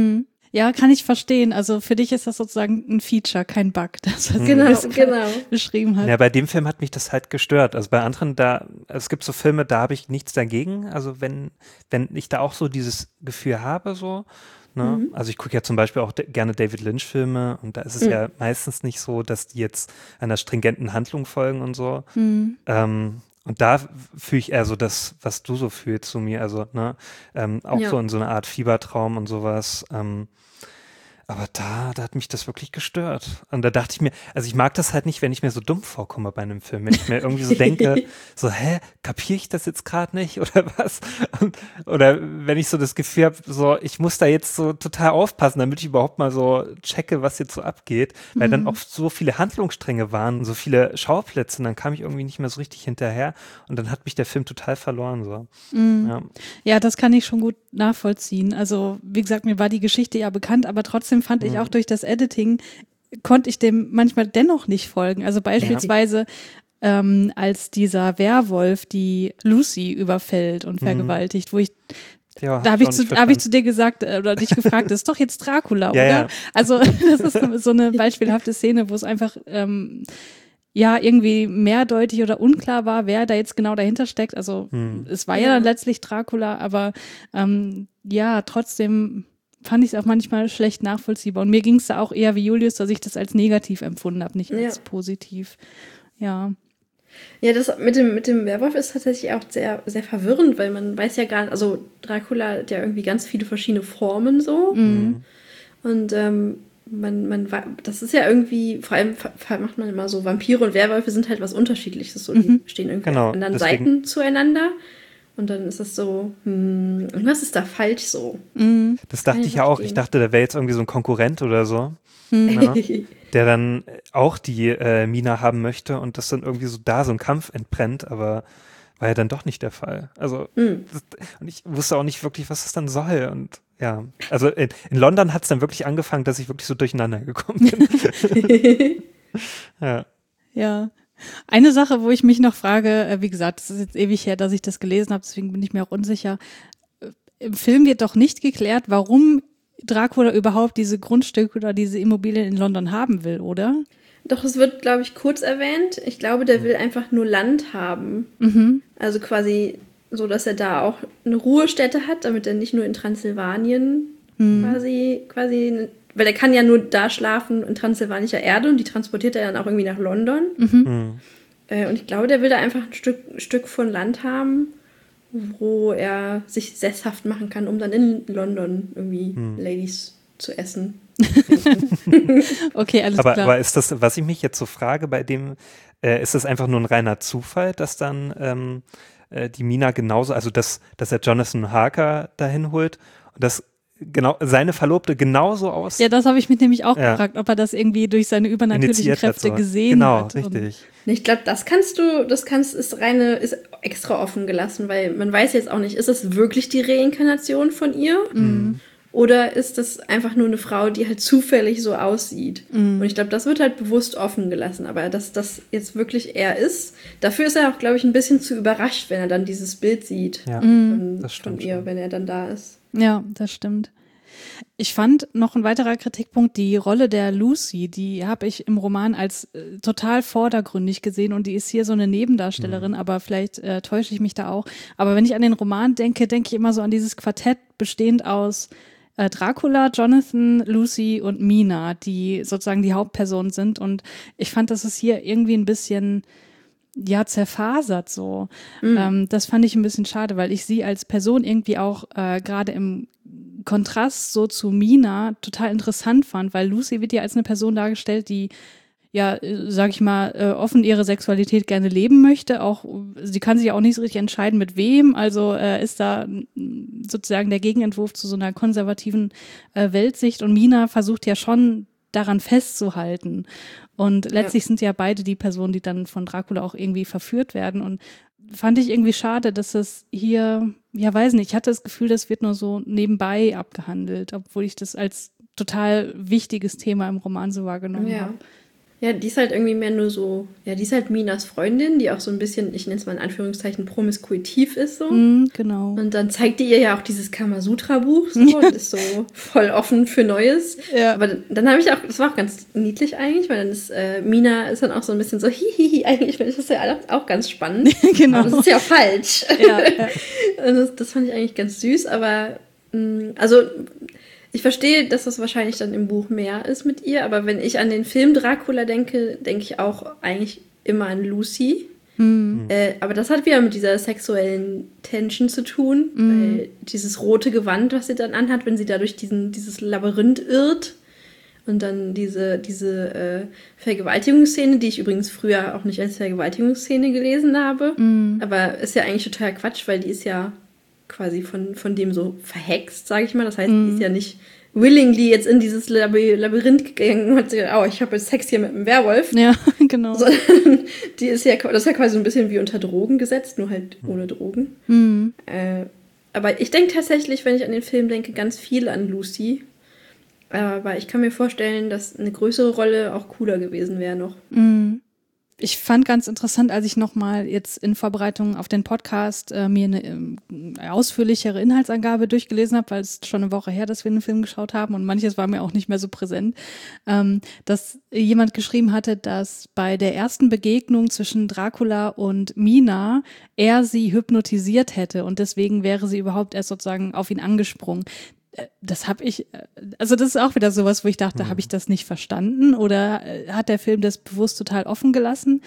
Ja, kann ich verstehen. Also für dich ist das sozusagen ein Feature, kein Bug, das was Genau. beschrieben hat. Ja, bei dem Film hat mich das halt gestört. Also bei anderen, es gibt so Filme, da habe ich nichts dagegen. Also wenn ich da auch so dieses Gefühl habe, so, ne? Also ich gucke ja zum Beispiel auch gerne David Lynch-Filme und da ist es ja meistens nicht so, dass die jetzt einer stringenten Handlung folgen und so. Und da fühle ich eher so das, was du so fühlst zu mir, also ne, auch so in so einer Art Fiebertraum und sowas. Aber da hat mich das wirklich gestört. Und da dachte ich mir, also ich mag das halt nicht, wenn ich mir so dumm vorkomme bei einem Film. Wenn ich mir irgendwie so denke, so, kapiere ich das jetzt gerade nicht oder was? Oder wenn ich so das Gefühl habe, so, ich muss da jetzt so total aufpassen, damit ich überhaupt mal so checke, was jetzt so abgeht. Weil dann auch so viele Handlungsstränge waren und so viele Schauplätze und dann kam ich irgendwie nicht mehr so richtig hinterher und dann hat mich der Film total verloren. So. Ja, das kann ich schon gut nachvollziehen. Also wie gesagt, mir war die Geschichte ja bekannt, aber trotzdem fand ich auch durch das Editing, konnte ich dem manchmal dennoch nicht folgen. Also beispielsweise als dieser Werwolf die Lucy überfällt und vergewaltigt, wo ich da habe ich zu dir gesagt oder dich gefragt, das ist doch jetzt Dracula, oder? Ja. Also das ist so eine beispielhafte Szene, wo es einfach irgendwie mehrdeutig oder unklar war, wer da jetzt genau dahinter steckt. Also es war ja dann letztlich Dracula, aber trotzdem fand ich es auch manchmal schlecht nachvollziehbar. Und mir ging es da auch eher wie Julius, dass ich das als negativ empfunden habe, nicht als positiv. Ja. Ja, das mit dem Werwolf ist tatsächlich auch sehr, sehr verwirrend, weil man weiß ja gar nicht, also Dracula hat ja irgendwie ganz viele verschiedene Formen so. Und das ist ja irgendwie, vor allem macht man immer so, Vampire und Werwölfe sind halt was Unterschiedliches. So, die stehen irgendwie an anderen Seiten zueinander. Und dann ist es so, irgendwas ist da falsch so. Das dachte ich ja auch. Ich dachte, da wäre jetzt irgendwie so ein Konkurrent oder so, der dann auch die Mina haben möchte und das dann irgendwie so ein Kampf entbrennt, aber war ja dann doch nicht der Fall. Also, und ich wusste auch nicht wirklich, was das dann soll. Und ja, also in London hat es dann wirklich angefangen, dass ich wirklich so durcheinander gekommen bin. Ja. Ja. Eine Sache, wo ich mich noch frage, wie gesagt, es ist jetzt ewig her, dass ich das gelesen habe, deswegen bin ich mir auch unsicher. Im Film wird doch nicht geklärt, warum Dracula überhaupt diese Grundstücke oder diese Immobilien in London haben will, oder? Doch, es wird, glaube ich, kurz erwähnt. Ich glaube, der will einfach nur Land haben. Mhm. Also quasi so, dass er da auch eine Ruhestätte hat, damit er nicht nur in Transsilvanien quasi, weil er kann ja nur da schlafen in transsilvanischer Erde und die transportiert er dann auch irgendwie nach London. Und ich glaube, der will da einfach ein Stück von Land haben, wo er sich sesshaft machen kann, um dann in London irgendwie Ladies zu essen. Okay, alles klar. Aber ist das, was ich mich jetzt so frage, bei dem, ist das einfach nur ein reiner Zufall, dass dann die Mina genauso, also dass er Jonathan Harker dahin holt und dass genau seine Verlobte genauso aussieht? Ja, das habe ich mich nämlich auch gefragt, ob er das irgendwie durch seine übernatürlichen Kräfte gesehen hat. Genau, richtig. Ich glaube, ist extra offen gelassen, weil man weiß jetzt auch nicht, ist es wirklich die Reinkarnation von ihr? Oder ist das einfach nur eine Frau, die halt zufällig so aussieht? Und ich glaube, das wird halt bewusst offen gelassen. Aber dass das jetzt wirklich er ist, dafür ist er auch, glaube ich, ein bisschen zu überrascht, wenn er dann dieses Bild sieht von ihr, schon. wenn er dann da ist. Ja, das stimmt. Ich fand noch ein weiterer Kritikpunkt, die Rolle der Lucy, die habe ich im Roman als total vordergründig gesehen und die ist hier so eine Nebendarstellerin, aber vielleicht täusche ich mich da auch. Aber wenn ich an den Roman denke, denke ich immer so an dieses Quartett bestehend aus Dracula, Jonathan, Lucy und Mina, die sozusagen die Hauptpersonen sind. Und ich fand, das ist hier irgendwie ein bisschen, ja, zerfasert so. Das fand ich ein bisschen schade, weil ich sie als Person irgendwie auch gerade im Kontrast so zu Mina total interessant fand, weil Lucy wird ja als eine Person dargestellt, die ja, sag ich mal, offen ihre Sexualität gerne leben möchte. Auch sie kann sich auch nicht so richtig entscheiden, mit wem. Also ist da sozusagen der Gegenentwurf zu so einer konservativen Weltsicht. Und Mina versucht ja schon daran festzuhalten. Und letztlich sind ja beide die Personen, die dann von Dracula auch irgendwie verführt werden. Und fand ich irgendwie schade, dass das hier, ja, weiß nicht, ich hatte das Gefühl, das wird nur so nebenbei abgehandelt, obwohl ich das als total wichtiges Thema im Roman so wahrgenommen habe. Ja, die ist halt irgendwie mehr nur so, ja, die ist halt Minas Freundin, die auch so ein bisschen, ich nenne es mal in Anführungszeichen, promiskuitiv ist so. Genau. Und dann zeigt die ihr ja auch dieses Kamasutra-Buch so und ist so voll offen für Neues. Ja. Aber dann habe ich auch, das war auch ganz niedlich eigentlich, weil dann ist, Mina ist dann auch so ein bisschen so, hihihi, eigentlich finde ich das ja auch ganz spannend. Genau. Aber das ist ja falsch. Ja. Und das fand ich eigentlich ganz süß, aber, also, ich verstehe, dass das wahrscheinlich dann im Buch mehr ist mit ihr, aber wenn ich an den Film Dracula denke, denke ich auch eigentlich immer an Lucy. Aber das hat wieder mit dieser sexuellen Tension zu tun, weil dieses rote Gewand, was sie dann anhat, wenn sie da durch dieses Labyrinth irrt und dann diese Vergewaltigungsszene, die ich übrigens früher auch nicht als Vergewaltigungsszene gelesen habe, aber ist ja eigentlich total Quatsch, weil die ist ja quasi von dem so verhext, sage ich mal. Das heißt, die ist ja nicht willingly jetzt in dieses Labyrinth gegangen und hat gesagt, oh, ich habe jetzt Sex hier mit einem Werwolf. Ja, genau. Sondern das ist ja quasi so ein bisschen wie unter Drogen gesetzt, nur halt ohne Drogen. Aber ich denke tatsächlich, wenn ich an den Film denke, ganz viel an Lucy. Aber ich kann mir vorstellen, dass eine größere Rolle auch cooler gewesen wäre noch. Ich fand ganz interessant, als ich nochmal jetzt in Vorbereitung auf den Podcast mir eine ausführlichere Inhaltsangabe durchgelesen habe, weil es schon eine Woche her, dass wir einen Film geschaut haben und manches war mir auch nicht mehr so präsent, dass jemand geschrieben hatte, dass bei der ersten Begegnung zwischen Dracula und Mina er sie hypnotisiert hätte und deswegen wäre sie überhaupt erst sozusagen auf ihn angesprungen. Das habe ich, also das ist auch wieder sowas, wo ich dachte, habe ich das nicht verstanden oder hat der Film das bewusst total offen gelassen?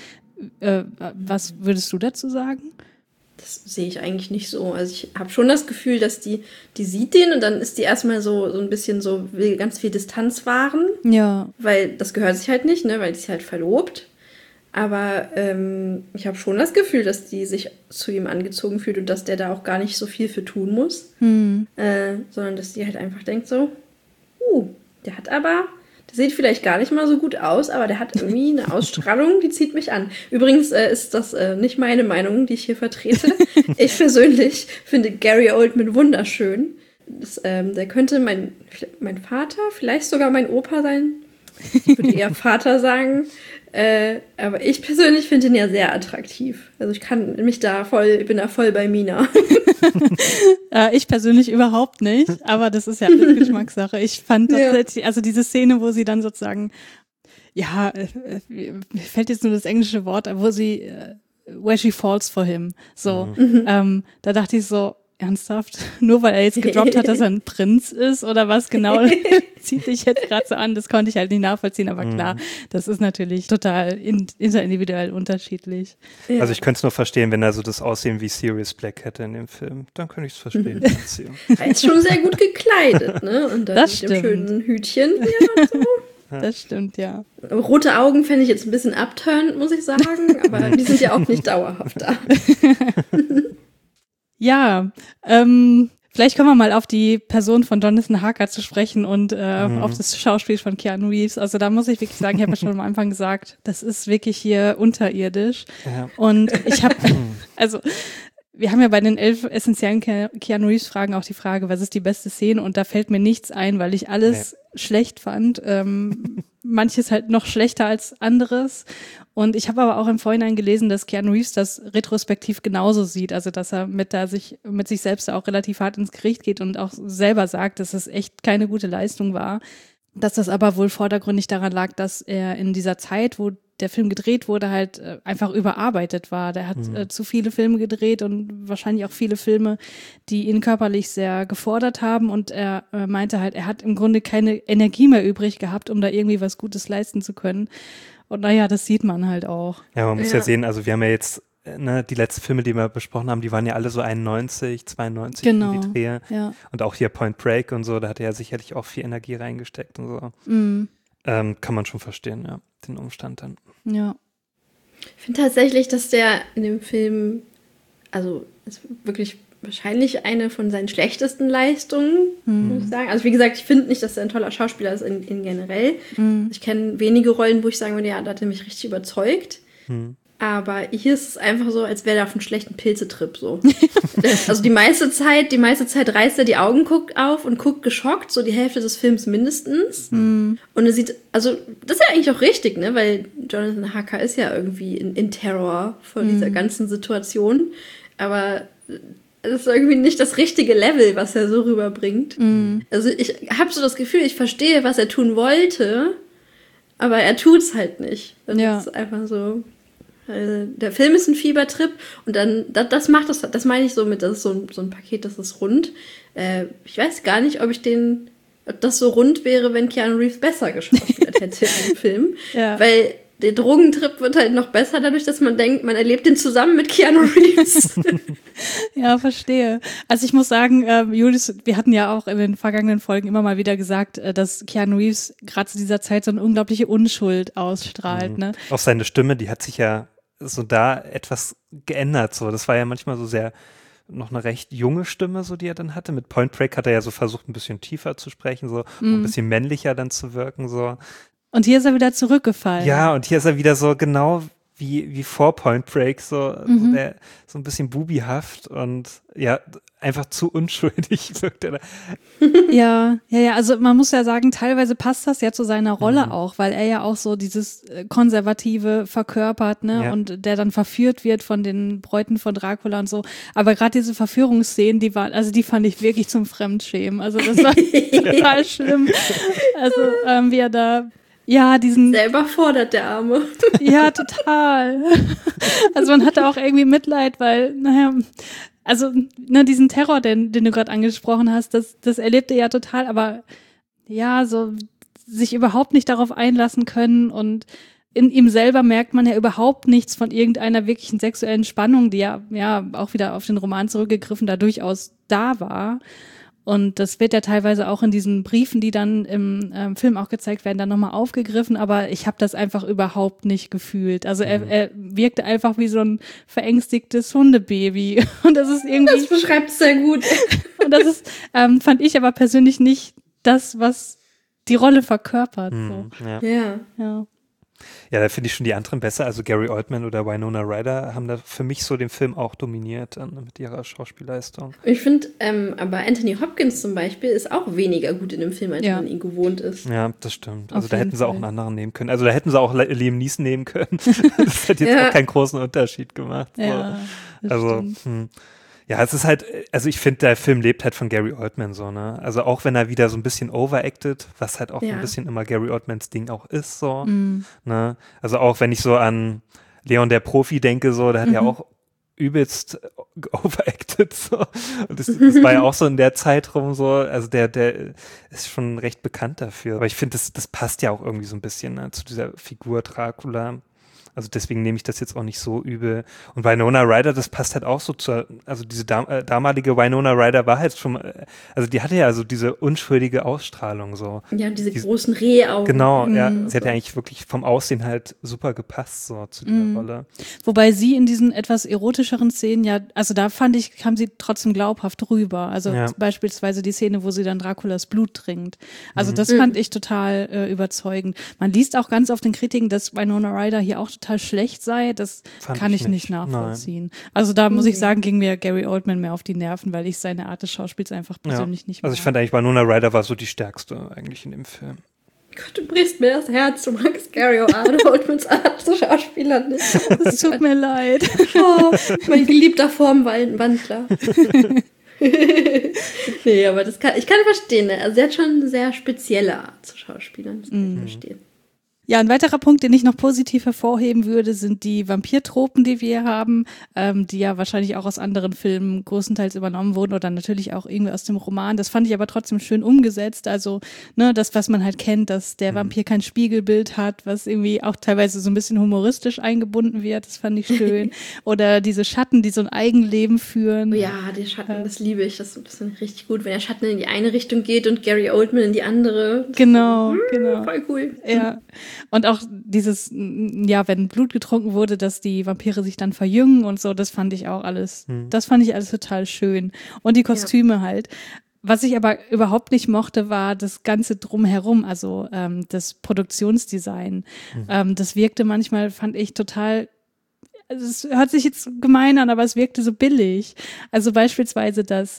Was würdest du dazu sagen? Das sehe ich eigentlich nicht so. Also ich habe schon das Gefühl, dass die sieht den und dann ist die erstmal so ein bisschen so, will ganz viel Distanz wahren. Ja. Weil das gehört sich halt nicht, ne, weil die ist halt verlobt. Aber ich habe schon das Gefühl, dass die sich zu ihm angezogen fühlt und dass der da auch gar nicht so viel für tun muss. Sondern dass die halt einfach denkt so, der hat aber Der sieht vielleicht gar nicht mal so gut aus, aber der hat irgendwie eine Ausstrahlung, die zieht mich an. Übrigens ist das nicht meine Meinung, die ich hier vertrete. Ich persönlich finde Gary Oldman wunderschön. Der könnte mein Vater, vielleicht sogar mein Opa sein. Ich würde eher Vater sagen. Aber ich persönlich finde ihn ja sehr attraktiv. Also ich bin da voll bei Mina. Ich persönlich überhaupt nicht, aber das ist ja alles Geschmackssache. Ich fand tatsächlich, also diese Szene, wo sie dann sozusagen, mir fällt jetzt nur das englische Wort, wo sie, where she falls for him. So, da dachte ich so, ernsthaft? Nur weil er jetzt gedroppt hat, dass er ein Prinz ist oder was genau zieht dich jetzt gerade so an? Das konnte ich halt nicht nachvollziehen, aber klar, das ist natürlich total interindividuell unterschiedlich. Ja. Also ich könnte es nur verstehen, wenn er so das Aussehen wie Sirius Black hätte in dem Film. Dann könnte ich es verstehen. Er ist schon sehr gut gekleidet, ne? Und dann das mit dem schönen Hütchen. Ja, so. Das stimmt, ja. Rote Augen fände ich jetzt ein bisschen abturned, muss ich sagen, aber die sind ja auch nicht dauerhaft da. Ja, vielleicht kommen wir mal auf die Person von Jonathan Harker zu sprechen und auf das Schauspiel von Keanu Reeves. Also da muss ich wirklich sagen, ich habe ja schon am Anfang gesagt, das ist wirklich hier unterirdisch. Ja. Und ich habe, also wir haben ja bei den 11 essentiellen Keanu Reeves-Fragen auch die Frage, was ist die beste Szene? Und da fällt mir nichts ein, weil ich alles schlecht fand. Manches halt noch schlechter als anderes. Und ich habe aber auch im Vorhinein gelesen, dass Keanu Reeves das retrospektiv genauso sieht. Also dass er mit sich selbst auch relativ hart ins Gericht geht und auch selber sagt, dass es echt keine gute Leistung war. Dass das aber wohl vordergründig daran lag, dass er in dieser Zeit, wo der Film gedreht wurde, halt einfach überarbeitet war. Der hat zu viele Filme gedreht und wahrscheinlich auch viele Filme, die ihn körperlich sehr gefordert haben. Und er meinte halt, er hat im Grunde keine Energie mehr übrig gehabt, um da irgendwie was Gutes leisten zu können. Und naja, das sieht man halt auch. Ja, man muss ja sehen, also wir haben ja jetzt die letzten Filme, die wir besprochen haben, die waren ja alle so 91, 92 genau, die Dreh. Ja. Und auch hier Point Break und so, da hat er ja sicherlich auch viel Energie reingesteckt und so. Kann man schon verstehen, ja, den Umstand dann. Ja. Ich finde tatsächlich, dass der in dem Film, also ist wirklich wahrscheinlich eine von seinen schlechtesten Leistungen, muss ich sagen. Also wie gesagt, ich finde nicht, dass er ein toller Schauspieler ist in generell. Ich kenne wenige Rollen, wo ich sagen würde, ja, da hat er mich richtig überzeugt. Aber hier ist es einfach so, als wäre er auf einem schlechten Pilzetrip so. Also die meiste Zeit reißt er die Augen, guckt auf und guckt geschockt, so die Hälfte des Films mindestens. Und er sieht, also das ist ja eigentlich auch richtig, ne, weil Jonathan Harker ist ja irgendwie in Terror von dieser ganzen Situation. Aber es ist irgendwie nicht das richtige Level, was er so rüberbringt. Also ich habe so das Gefühl, ich verstehe, was er tun wollte, aber er tut's halt nicht. Das ist einfach so. Der Film ist ein Fiebertrip und dann, das meine ich so mit, das ist so ein Paket, das ist rund. Ich weiß gar nicht, ob das so rund wäre, wenn Keanu Reeves besser geschauspielt hätte im Film. Ja. Weil der Drogentrip wird halt noch besser dadurch, dass man denkt, man erlebt den zusammen mit Keanu Reeves. Ja, verstehe. Also ich muss sagen, Julius, wir hatten ja auch in den vergangenen Folgen immer mal wieder gesagt, dass Keanu Reeves gerade zu dieser Zeit so eine unglaubliche Unschuld ausstrahlt. Ne? Auch seine Stimme, die hat sich ja so da etwas geändert. So, das war ja manchmal so sehr noch eine recht junge Stimme, so die er dann hatte. Mit Point Break hat er ja so versucht, ein bisschen tiefer zu sprechen, so um ein bisschen männlicher dann zu wirken. So. Und hier ist er wieder zurückgefallen. Ja, und hier ist er wieder so genau wie vor Point Break, so ein bisschen bubihaft und ja, einfach zu unschuldig wirkt er da. Ja, also man muss ja sagen, teilweise passt das ja zu seiner Rolle auch, weil er ja auch so dieses Konservative verkörpert, ne, und der dann verführt wird von den Bräuten von Dracula und so. Aber gerade diese Verführungsszenen, die fand ich wirklich zum Fremdschämen. Also das war total schlimm. Also wie er da selber fordert der Arme. Ja, total. Also man hatte auch irgendwie Mitleid, weil, diesen Terror, den du gerade angesprochen hast, das erlebt er ja total, aber ja, so sich überhaupt nicht darauf einlassen können und in ihm selber merkt man ja überhaupt nichts von irgendeiner wirklichen sexuellen Spannung, die ja auch wieder auf den Roman zurückgegriffen, da durchaus da war. Und das wird ja teilweise auch in diesen Briefen, die dann im Film auch gezeigt werden, dann nochmal aufgegriffen. Aber ich habe das einfach überhaupt nicht gefühlt. Also er wirkte einfach wie so ein verängstigtes Hundebaby. Und das ist irgendwie... Das beschreibt es sehr gut. Und das ist, fand ich aber persönlich nicht das, was die Rolle verkörpert. So. Ja. Ja, da finde ich schon die anderen besser. Also Gary Oldman oder Winona Ryder haben da für mich so den Film auch dominiert mit ihrer Schauspielleistung. Ich finde, aber Anthony Hopkins zum Beispiel ist auch weniger gut in dem Film, als man ihn gewohnt ist. Ja, das stimmt. Also Auf da jeden hätten sie auch Fall. einen anderen nehmen können. Also da hätten sie auch Liam Neeson nehmen können. Das hätte jetzt auch keinen großen Unterschied gemacht. So. Ja, das Also, ja, es ist halt, also ich finde, der Film lebt halt von Gary Oldman so, ne? Also auch wenn er wieder so ein bisschen overacted, was halt auch ein bisschen immer Gary Oldmans Ding auch ist, so, ne? Also auch wenn ich so an Leon der Profi denke, so, da hat er auch übelst overacted, so. Und das war ja auch so in der Zeit rum so, also der ist schon recht bekannt dafür. Aber ich finde, das passt ja auch irgendwie so ein bisschen, ne, zu dieser Figur Dracula. Also deswegen nehme ich das jetzt auch nicht so übel. Und Winona Ryder, das passt halt auch so also diese damalige Winona Ryder war halt schon, also die hatte ja so diese unschuldige Ausstrahlung so. Ja, und diese großen Rehaugen. Genau, ja. Sie hat ja eigentlich wirklich vom Aussehen halt super gepasst so zu dieser Rolle. Wobei sie in diesen etwas erotischeren Szenen ja, also da fand ich, kam sie trotzdem glaubhaft rüber. Also beispielsweise die Szene, wo sie dann Draculas Blut trinkt. Also das fand ich total überzeugend. Man liest auch ganz oft in Kritiken, dass Winona Ryder hier auch total schlecht sei. Das kann ich nicht nachvollziehen. Nein. Also da muss ich sagen, ging mir Gary Oldman mehr auf die Nerven, weil ich seine Art des Schauspiels einfach persönlich nicht mag. Also ich fand eigentlich, Winona Ryder war so die stärkste eigentlich in dem Film. Gott, du brichst mir das Herz, du magst Gary Oldmans Art zu Schauspielern nicht. Es tut mir leid. Oh, mein geliebter Formwandler. Nee, aber ich kann verstehen. Ne? Also sie hat schon eine sehr spezielle Art zu Schauspielern. Das kann ich verstehen. Ja, ein weiterer Punkt, den ich noch positiv hervorheben würde, sind die Vampirtropen, die wir haben, die ja wahrscheinlich auch aus anderen Filmen größtenteils übernommen wurden oder natürlich auch irgendwie aus dem Roman. Das fand ich aber trotzdem schön umgesetzt. Also, ne, das, was man halt kennt, dass der Vampir kein Spiegelbild hat, was irgendwie auch teilweise so ein bisschen humoristisch eingebunden wird. Das fand ich schön. Oder diese Schatten, die so ein Eigenleben führen. Oh ja, die Schatten, das liebe ich. Das finde ich richtig gut, wenn der Schatten in die eine Richtung geht und Gary Oldman in die andere. Genau. Voll cool. Ja. Und auch dieses, ja, wenn Blut getrunken wurde, dass die Vampire sich dann verjüngen und so, das fand ich auch alles, das fand ich alles total schön. Und die Kostüme halt. Was ich aber überhaupt nicht mochte, war das Ganze drumherum, also das Produktionsdesign. Das wirkte manchmal, fand ich total, also es hört sich jetzt gemein an, aber es wirkte so billig. Also beispielsweise das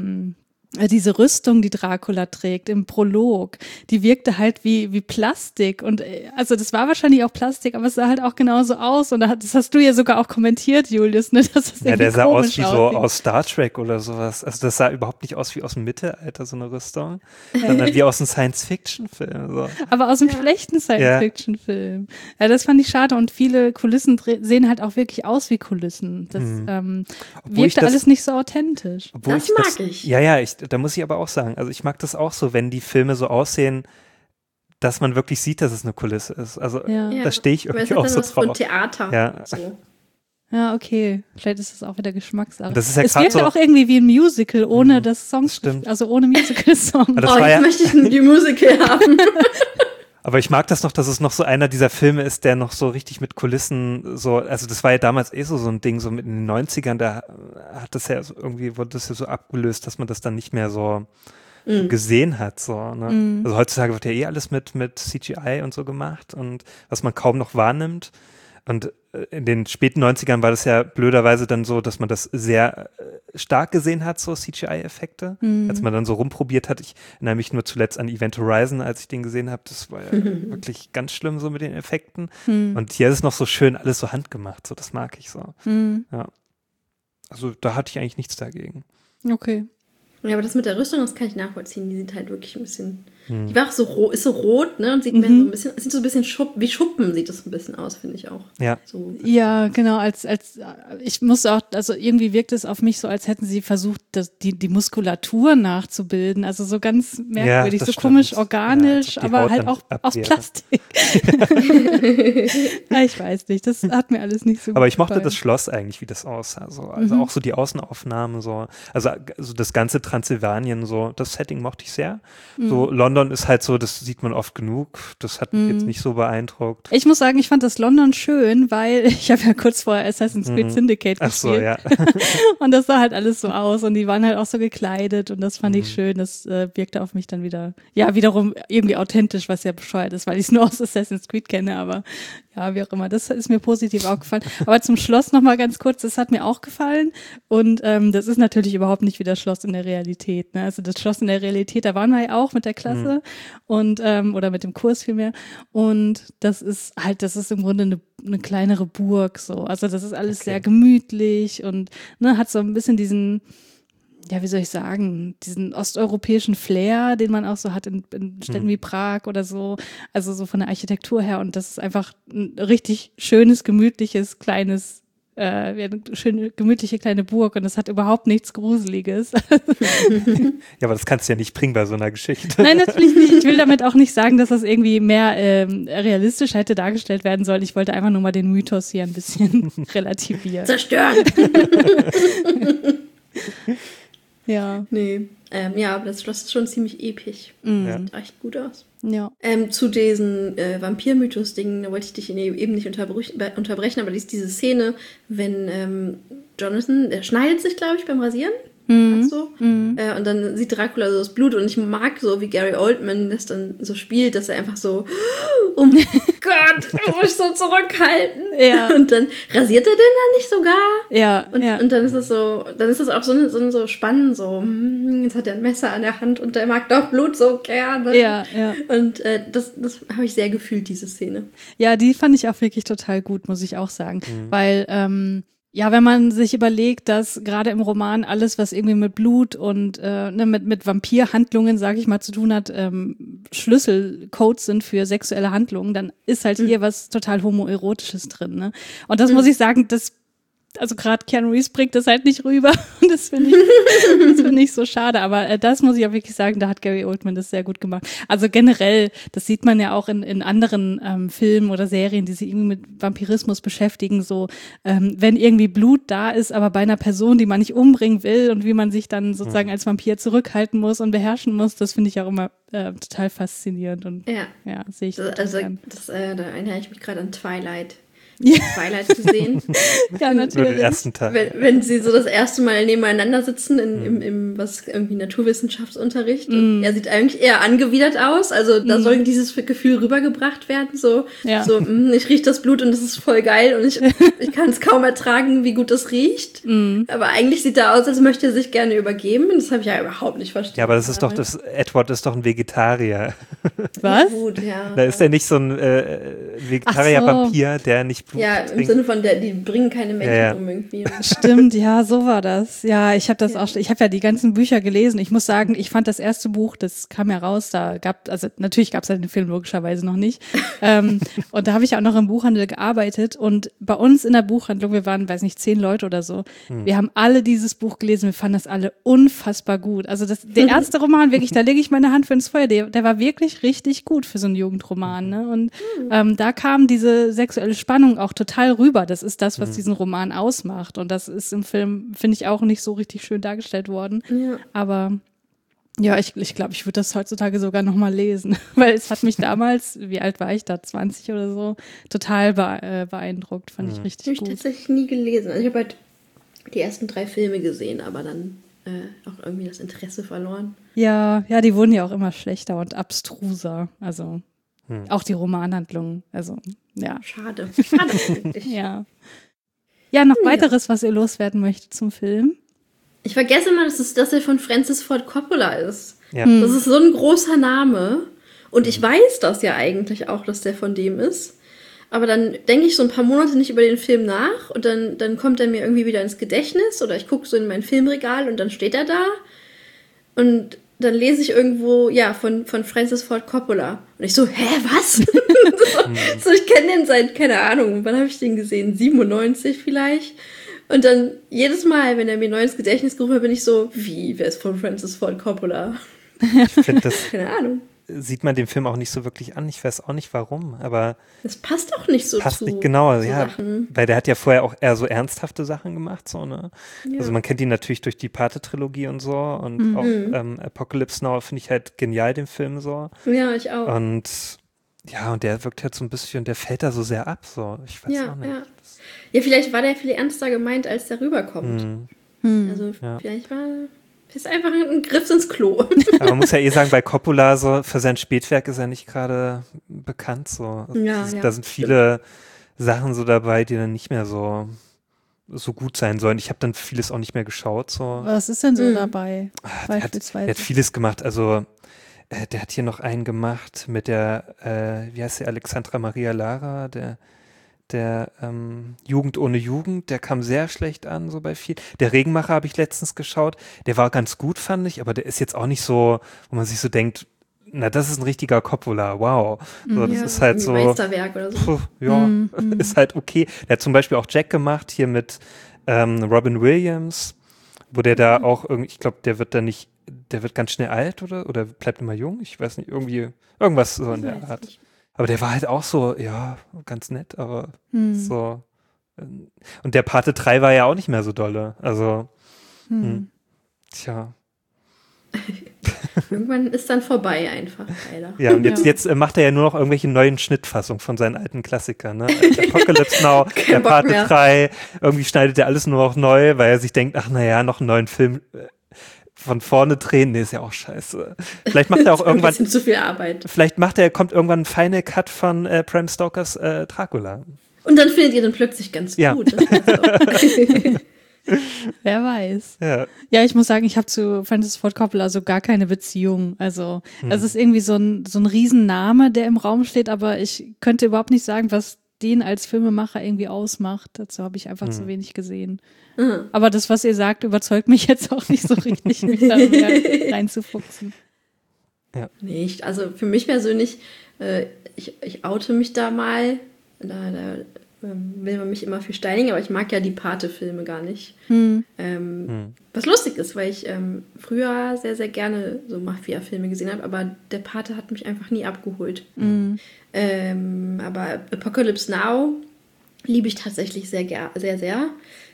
diese Rüstung, die Dracula trägt im Prolog, die wirkte halt wie Plastik und also das war wahrscheinlich auch Plastik, aber es sah halt auch genauso aus und das hast du ja sogar auch kommentiert, Julius, ne? Dass das ja, der sah aus wie so aus Star Trek oder sowas. Also das sah überhaupt nicht aus wie aus dem Mittelalter, so eine Rüstung, sondern wie aus einem Science-Fiction-Film. So. Aber aus einem schlechten Science-Fiction-Film. Ja, das fand ich schade und viele Kulissen sehen halt auch wirklich aus wie Kulissen. Das wirkte alles nicht so authentisch. Das mag ich. Ja, da muss ich aber auch sagen, also ich mag das auch so, wenn die Filme so aussehen, dass man wirklich sieht, dass es eine Kulisse ist. Also da stehe ich irgendwie auch so drauf. Von Theater. Ja. So. Ja, okay. Vielleicht ist es auch wieder Geschmackssache. Das ist ja es wirkt so auch irgendwie wie ein Musical ohne das Songs, also ohne Musical-Song. Jetzt möchte ich ein Musical haben. Aber ich mag das noch, dass es noch so einer dieser Filme ist, der noch so richtig mit Kulissen so, also das war ja damals so ein Ding, so mit in den 90ern, da hat das ja so irgendwie, wurde das ja so abgelöst, dass man das dann nicht mehr so gesehen hat, so, ne? Also heutzutage wird ja alles mit CGI und so gemacht und was man kaum noch wahrnimmt. Und in den späten 90ern war das ja blöderweise dann so, dass man das sehr stark gesehen hat, so CGI-Effekte. Als man dann so rumprobiert hat, ich erinnere mich nur zuletzt an Event Horizon, als ich den gesehen habe, das war ja wirklich ganz schlimm so mit den Effekten. Und hier ist es noch so schön alles so handgemacht, so das mag ich so. Ja. Also da hatte ich eigentlich nichts dagegen. Okay. Ja, aber das mit der Rüstung, das kann ich nachvollziehen. Die sieht halt wirklich ein bisschen, die war auch so ist so rot, ne? Und sieht mehr so ein bisschen, sieht so ein bisschen wie Schuppen sieht das ein bisschen aus, finde ich auch. Ja. So. Ja, genau, als ich muss auch, also irgendwie wirkt es auf mich so, als hätten sie versucht, die Muskulatur nachzubilden. Also so ganz merkwürdig, so komisch organisch, aber halt auch aus Plastik. Ich weiß nicht, das hat mir alles nicht so gut Aber ich mochte gefallen. das Schloss eigentlich, wie das aussah. So. Also auch so die Außenaufnahmen, so. Also das ganze Transsilvanien, so, das Setting mochte ich sehr. So, London ist halt so, das sieht man oft genug, das hat mich jetzt nicht so beeindruckt. Ich muss sagen, ich fand das London schön, weil ich habe ja kurz vorher Assassin's Creed Syndicate Ach so, gespielt. ja. Und das sah halt alles so aus und die waren halt auch so gekleidet und das fand ich schön, das wirkte auf mich dann wieder, ja, wiederum irgendwie authentisch, was ja bescheuert ist, weil ich es nur aus Assassin's Creed kenne, aber ja, wie auch immer, das ist mir positiv aufgefallen. Aber zum Schloss nochmal ganz kurz, das hat mir auch gefallen und das ist natürlich überhaupt nicht wie das Schloss in der Realität. Ne? Also das Schloss in der Realität, da waren wir ja auch mit der Klasse und oder mit dem Kurs vielmehr und das ist im Grunde eine kleinere Burg so. Also das ist alles sehr gemütlich und ne, hat so ein bisschen diesen, ja, wie soll ich sagen, diesen osteuropäischen Flair, den man auch so hat in Städten wie Prag oder so, also so von der Architektur her und das ist einfach ein richtig schönes, gemütliches, kleines, eine schöne, gemütliche kleine Burg und das hat überhaupt nichts Gruseliges. Ja, aber das kannst du ja nicht bringen bei so einer Geschichte. Nein, natürlich nicht. Ich will damit auch nicht sagen, dass das irgendwie mehr realistisch hätte dargestellt werden sollen. Ich wollte einfach nur mal den Mythos hier ein bisschen relativieren. Zerstören! Ja. Nee. Ja, aber das Schloss ist schon ziemlich episch. Sieht echt gut aus. Ja. Zu diesen Vampir-Mythos-Dingen, da wollte ich dich eben nicht unterbrechen, aber diese Szene, wenn Jonathan, der schneidet sich, glaube ich, beim Rasieren. So. Und dann sieht Dracula so das Blut und ich mag so, wie Gary Oldman das dann so spielt, dass er einfach so, oh Gott, ich muss so zurückhalten. Ja. Und dann rasiert er den dann nicht sogar. Ja. Und dann ist es so, auch so spannend, so, jetzt hat er ein Messer an der Hand und der mag doch Blut so gerne. Ja. Und das habe ich sehr gefühlt, diese Szene. Ja, die fand ich auch wirklich total gut, muss ich auch sagen. Weil, ja, wenn man sich überlegt, dass gerade im Roman alles, was irgendwie mit Blut und mit Vampirhandlungen, sage ich mal, zu tun hat, Schlüsselcodes sind für sexuelle Handlungen, dann ist halt hier was total homoerotisches drin. Ne? Und das muss ich sagen, also gerade Keanu Reeves bringt das halt nicht rüber. Und das finde ich so schade. Aber das muss ich auch wirklich sagen, da hat Gary Oldman das sehr gut gemacht. Also generell, das sieht man ja auch in anderen Filmen oder Serien, die sich irgendwie mit Vampirismus beschäftigen, so wenn irgendwie Blut da ist, aber bei einer Person, die man nicht umbringen will und wie man sich dann sozusagen als Vampir zurückhalten muss und beherrschen muss, das finde ich auch immer total faszinierend. Und ja sehe ich da erinnere ich mich gerade an Twilight. Ja. Twilight gesehen. Ja, natürlich. Nur den ersten Teil. Wenn sie so das erste Mal nebeneinander sitzen im was irgendwie Naturwissenschaftsunterricht und er sieht eigentlich eher angewidert aus, also da soll dieses Gefühl rübergebracht werden, ich rieche das Blut und das ist voll geil und ich kann es kaum ertragen, wie gut das riecht, aber eigentlich sieht er aus, als möchte er sich gerne übergeben und das habe ich ja überhaupt nicht verstanden. Ja, aber das ist doch, Edward ist doch ein Vegetarier. Was? Gut, ja. Da ist er nicht so ein Vegetarier-Vampir, der nicht Blut im trinkt. Sinne von, die bringen keine Menschen um irgendwie. Stimmt, ja, so war das. Ja, ich habe ja die ganzen Bücher gelesen. Ich muss sagen, ich fand das erste Buch, das kam ja raus, natürlich gab es den Film logischerweise noch nicht. Und da habe ich auch noch im Buchhandel gearbeitet und bei uns in der Buchhandlung, wir waren, 10 Leute oder so, wir haben alle dieses Buch gelesen, wir fanden das alle unfassbar gut. Also der erste Roman, wirklich, da lege ich meine Hand für ins Feuer, der war wirklich richtig gut für so einen Jugendroman. Ne? Und da kam diese sexuelle Spannung auch total rüber. Das ist das, was diesen Roman ausmacht. Und das ist im Film, finde ich, auch nicht so richtig schön dargestellt worden. Ja. Aber ja, ich glaube, ich würde das heutzutage sogar nochmal lesen. Weil es hat mich damals, wie alt war ich da, 20 oder so, total beeindruckt. Fand ich richtig gut. Habe ich tatsächlich nie gelesen. Also ich habe halt die ersten 3 Filme gesehen, aber dann auch irgendwie das Interesse verloren. Ja, die wurden ja auch immer schlechter und abstruser. Also auch die Romanhandlung. Also, ja. Schade eigentlich. Ja, noch weiteres, was ihr loswerden möchtet zum Film? Ich vergesse immer, dass er von Francis Ford Coppola ist. Ja. Das ist so ein großer Name. Und ich weiß das ja eigentlich auch, dass der von dem ist. Aber dann denke ich so ein paar Monate nicht über den Film nach und dann kommt er mir irgendwie wieder ins Gedächtnis oder ich gucke so in mein Filmregal und dann steht er da. Und dann lese ich irgendwo, von Francis Ford Coppola. Und ich so, was? So, ich kenne den seit, keine Ahnung, wann habe ich den gesehen? 97 vielleicht? Und dann jedes Mal, wenn er mir neu ins Gedächtnis gerufen hat, bin ich so, wer ist von Francis Ford Coppola? Ich finde das keine Ahnung. sieht man den Film auch nicht so wirklich an. Ich weiß auch nicht warum, aber Das passt auch nicht so passt zu nicht genau, zu ja. Sachen. Weil der hat ja vorher auch eher so ernsthafte Sachen gemacht, so, ne? Ja. Also man kennt ihn natürlich durch die Pate-Trilogie und so und auch Apocalypse Now finde ich halt genial, den Film so. Ja, ich auch. Und ja, und der wirkt halt so ein bisschen, der fällt da so sehr ab, so. Ich weiß auch nicht. Ja, vielleicht war der viel ernster gemeint, als der rüberkommt. Also vielleicht ist einfach ein Griff ins Klo. Aber man muss ja sagen, bei Coppola so, für sein Spätwerk ist er nicht gerade bekannt, so. Da sind viele Sachen so dabei, die dann nicht mehr so gut sein sollen. Ich habe dann vieles auch nicht mehr geschaut, so. Was ist denn so dabei? Der hat vieles gemacht, also der hat hier noch einen gemacht mit der, wie heißt die, Alexandra Maria Lara, der Jugend ohne Jugend, der kam sehr schlecht an, so bei viel. Der Regenmacher habe ich letztens geschaut, der war ganz gut, fand ich, aber der ist jetzt auch nicht so, wo man sich so denkt, na, das ist ein richtiger Coppola, wow. So, das ist halt so, Meisterwerk oder so. Ist halt okay. Der hat zum Beispiel auch Jack gemacht, hier mit Robin Williams, wo der da auch irgendwie, ich glaube, der wird ganz schnell alt oder bleibt immer jung, ich weiß nicht, irgendwas so in der Art. Nicht. Aber der war halt auch so, ja, ganz nett, aber so. Und der Pate 3 war ja auch nicht mehr so dolle. Also, tja. Irgendwann ist dann vorbei einfach, leider. Ja, und jetzt macht er ja nur noch irgendwelche neuen Schnittfassungen von seinen alten Klassikern, ne? Apocalypse Now, der Pate 3, irgendwie schneidet er alles nur noch neu, weil er sich denkt, ach naja, noch einen neuen Film von vorne drehen, nee, ist ja auch scheiße. Vielleicht macht er auch irgendwann ein bisschen zu viel Arbeit. Vielleicht kommt irgendwann ein Final Cut von Bram Stokers Dracula. Und dann findet ihr den plötzlich ganz gut. Wer weiß. Ja, ich muss sagen, ich habe zu Francis Ford Coppola so gar keine Beziehung. Also es ist irgendwie so ein Riesenname, der im Raum steht, aber ich könnte überhaupt nicht sagen, was den als Filmemacher irgendwie ausmacht. Dazu habe ich einfach zu wenig gesehen. Aber das, was ihr sagt, überzeugt mich jetzt auch nicht so richtig, mich da mehr reinzufuchsen. Ja. Nicht. Also für mich persönlich, ich oute mich da mal. Da will man mich immer für steinigen, aber ich mag ja die Pate-Filme gar nicht. Was lustig ist, weil ich früher sehr, sehr gerne so Mafia-Filme gesehen habe, aber der Pate hat mich einfach nie abgeholt. Aber Apocalypse Now liebe ich tatsächlich sehr, sehr, sehr.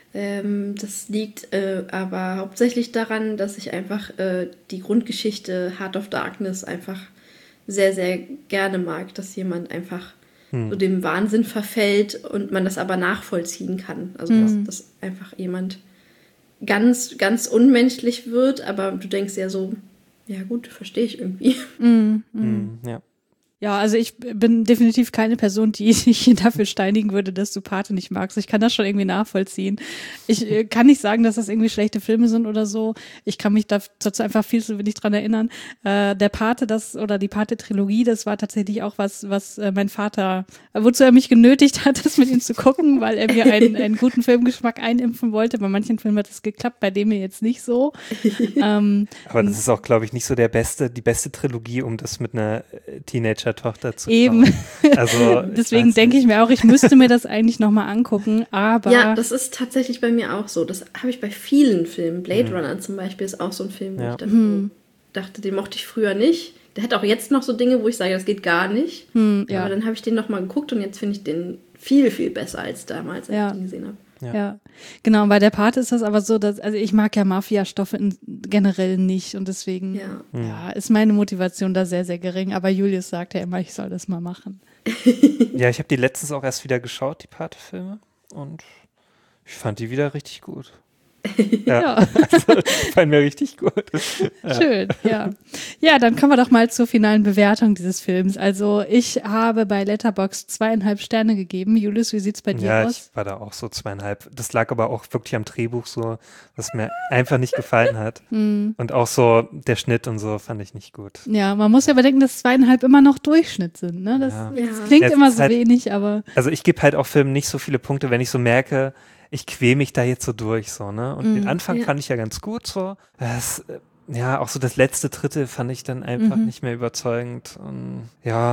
Das liegt aber hauptsächlich daran, dass ich einfach die Grundgeschichte Heart of Darkness einfach sehr, sehr gerne mag, dass jemand einfach so dem Wahnsinn verfällt und man das aber nachvollziehen kann. Also dass einfach jemand ganz, ganz unmenschlich wird, aber du denkst ja so, ja gut, verstehe ich irgendwie. Ja. Ja, also ich bin definitiv keine Person, die dich dafür steinigen würde, dass du Pate nicht magst. Ich kann das schon irgendwie nachvollziehen. Ich kann nicht sagen, dass das irgendwie schlechte Filme sind oder so. Ich kann mich dazu einfach viel zu wenig dran erinnern. Der Pate, die Pate-Trilogie, das war tatsächlich auch was mein Vater, wozu er mich genötigt hat, das mit ihm zu gucken, weil er mir einen guten Filmgeschmack einimpfen wollte. Bei manchen Filmen hat das geklappt, bei dem mir jetzt nicht so. Aber das ist auch, glaube ich, nicht so die beste Trilogie, um das mit einer Teenager-Tochter zu schauen. Eben. Also, deswegen denke ich mir auch, ich müsste mir das eigentlich nochmal angucken, aber... Ja, das ist tatsächlich bei mir auch so. Das habe ich bei vielen Filmen. Blade Runner zum Beispiel ist auch so ein Film, wo ich dachte, den mochte ich früher nicht. Der hat auch jetzt noch so Dinge, wo ich sage, das geht gar nicht. Aber dann habe ich den nochmal geguckt und jetzt finde ich den viel, viel besser als damals, als ich den gesehen habe. Ja, genau. Bei der Pate ist das aber so, dass, also ich mag ja Mafia-Stoffe generell nicht und deswegen ist meine Motivation da sehr, sehr gering. Aber Julius sagt ja immer, ich soll das mal machen. Ja, ich habe die letztens auch erst wieder geschaut, die Pate-Filme, und ich fand die wieder richtig gut. Ja. Also, fand mir richtig gut. Ja. Schön, ja. Ja, dann kommen wir doch mal zur finalen Bewertung dieses Films. Also ich habe bei Letterboxd 2,5 Sterne gegeben. Julius, wie sieht's bei dir aus? Ja, ich war da auch so 2,5. Das lag aber auch wirklich am Drehbuch so, was mir einfach nicht gefallen hat. Und auch so der Schnitt und so fand ich nicht gut. Ja, man muss ja bedenken, dass 2,5 immer noch Durchschnitt sind. Ne? Das klingt immer so wenig, aber... Also ich gebe halt auch Filmen nicht so viele Punkte, wenn ich so merke, ich quäle mich da jetzt so durch, so, ne? Und den Anfang fand ich ja ganz gut, so. Auch so das letzte Drittel fand ich dann einfach nicht mehr überzeugend. Und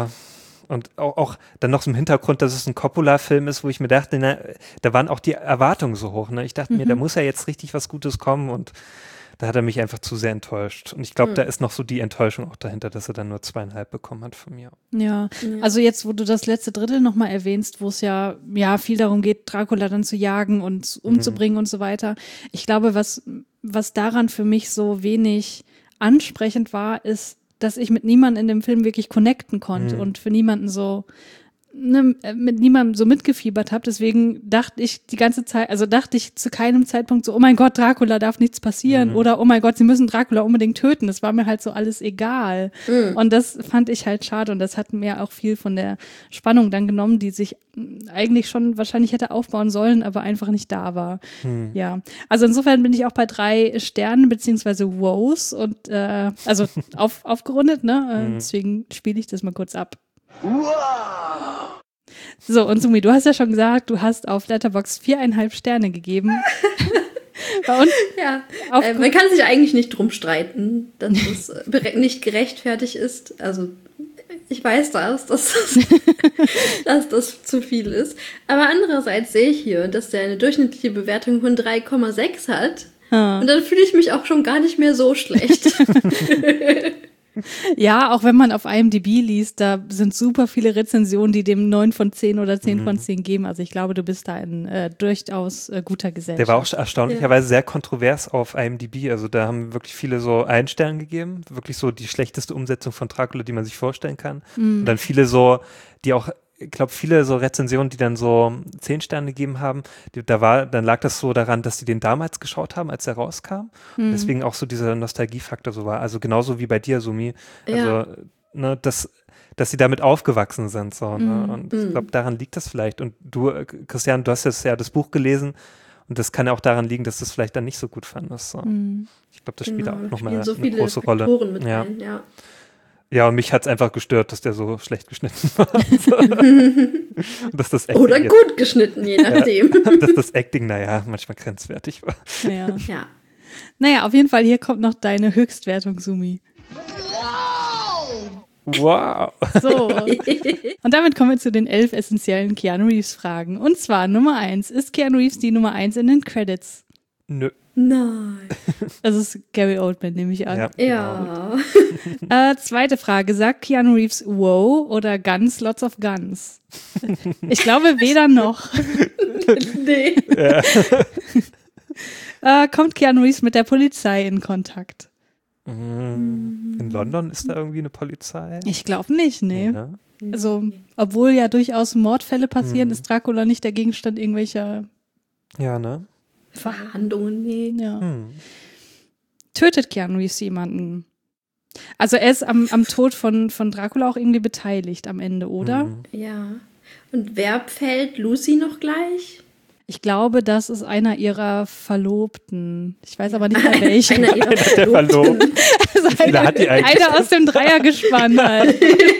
und auch dann noch so im Hintergrund, dass es ein Coppola-Film ist, wo ich mir dachte, da waren auch die Erwartungen so hoch, ne? Ich dachte mir, da muss ja jetzt richtig was Gutes kommen, und da hat er mich einfach zu sehr enttäuscht. Und ich glaube, da ist noch so die Enttäuschung auch dahinter, dass er dann nur 2,5 bekommen hat von mir. Ja, also jetzt, wo du das letzte Drittel nochmal erwähnst, wo es ja viel darum geht, Dracula dann zu jagen und umzubringen und so weiter. Ich glaube, was daran für mich so wenig ansprechend war, ist, dass ich mit niemandem in dem Film wirklich connecten konnte und für niemanden so mit niemandem so mitgefiebert habe. Deswegen dachte ich die ganze Zeit, also dachte ich zu keinem Zeitpunkt so, oh mein Gott, Dracula darf nichts passieren oder oh mein Gott, sie müssen Dracula unbedingt töten. Das war mir halt so alles egal. Und das fand ich halt schade und das hat mir auch viel von der Spannung dann genommen, die sich eigentlich schon wahrscheinlich hätte aufbauen sollen, aber einfach nicht da war. Ja, also insofern bin ich auch bei 3 Sternen beziehungsweise Wows und also aufgerundet, ne? Deswegen spiele ich das mal kurz ab. Wow. So, und Sumi, du hast ja schon gesagt, du hast auf Letterboxd 4,5 Sterne gegeben. Ja, man kann sich eigentlich nicht drum streiten, dass es nicht gerechtfertigt ist. Also ich weiß dass das zu viel ist. Aber andererseits sehe ich hier, dass der eine durchschnittliche Bewertung von 3,6 hat. Und dann fühle ich mich auch schon gar nicht mehr so schlecht. Ja, auch wenn man auf IMDb liest, da sind super viele Rezensionen, die dem 9 von 10 oder 10 von 10 geben. Also ich glaube, du bist da in durchaus guter Gesellschaft. Der war auch erstaunlicherweise sehr kontrovers auf IMDb. Also da haben wirklich viele so 1 Stern gegeben. Wirklich so die schlechteste Umsetzung von Dracula, die man sich vorstellen kann. Und dann viele so, die auch, ich glaube, viele so Rezensionen, die dann so 10 Sterne gegeben haben, dann lag das so daran, dass die den damals geschaut haben, als er rauskam. Und deswegen auch so dieser Nostalgiefaktor so war. Also genauso wie bei dir, Sumi. Also, ne, dass sie damit aufgewachsen sind. So, ne? Und ich glaube, daran liegt das vielleicht. Und du, Christian, du hast jetzt ja das Buch gelesen. Und das kann ja auch daran liegen, dass du es vielleicht dann nicht so gut fandest. So. Ich glaube, das spielt auch nochmal so eine große Rolle. Mit rein, ja. Ja, und mich hat es einfach gestört, dass der so schlecht geschnitten war. Dass das Acting oder gut geschnitten, je nachdem. Dass das Acting, manchmal grenzwertig war. Ja. Naja, auf jeden Fall, hier kommt noch deine Höchstwertung, Sumi. Wow. So. Und damit kommen wir zu den 11 essentiellen Keanu Reeves-Fragen. Und zwar Nummer 1. Ist Keanu Reeves die Nummer 1 in den Credits? Nö. Nein. Das ist Gary Oldman, nehme ich an. Ja. Zweite Frage. Sagt Keanu Reeves wow oder Guns, lots of guns? Ich glaube weder noch. Nee. Kommt Keanu Reeves mit der Polizei in Kontakt? In London ist da irgendwie eine Polizei? Ich glaube nicht, nee. Ja. Also, obwohl ja durchaus Mordfälle passieren, ist Dracula nicht der Gegenstand irgendwelcher Verhandlungen, nee. Ja. Tötet Keanu Reeves jemanden? Also er ist am Tod von Dracula auch irgendwie beteiligt am Ende, oder? Ja. Und wer pfällt Lucy noch gleich? Ich glaube, das ist einer ihrer Verlobten. Ich weiß aber nicht mehr welchen. Einer ihrer Verlobten. Also einer aus dem Dreiergespann halt.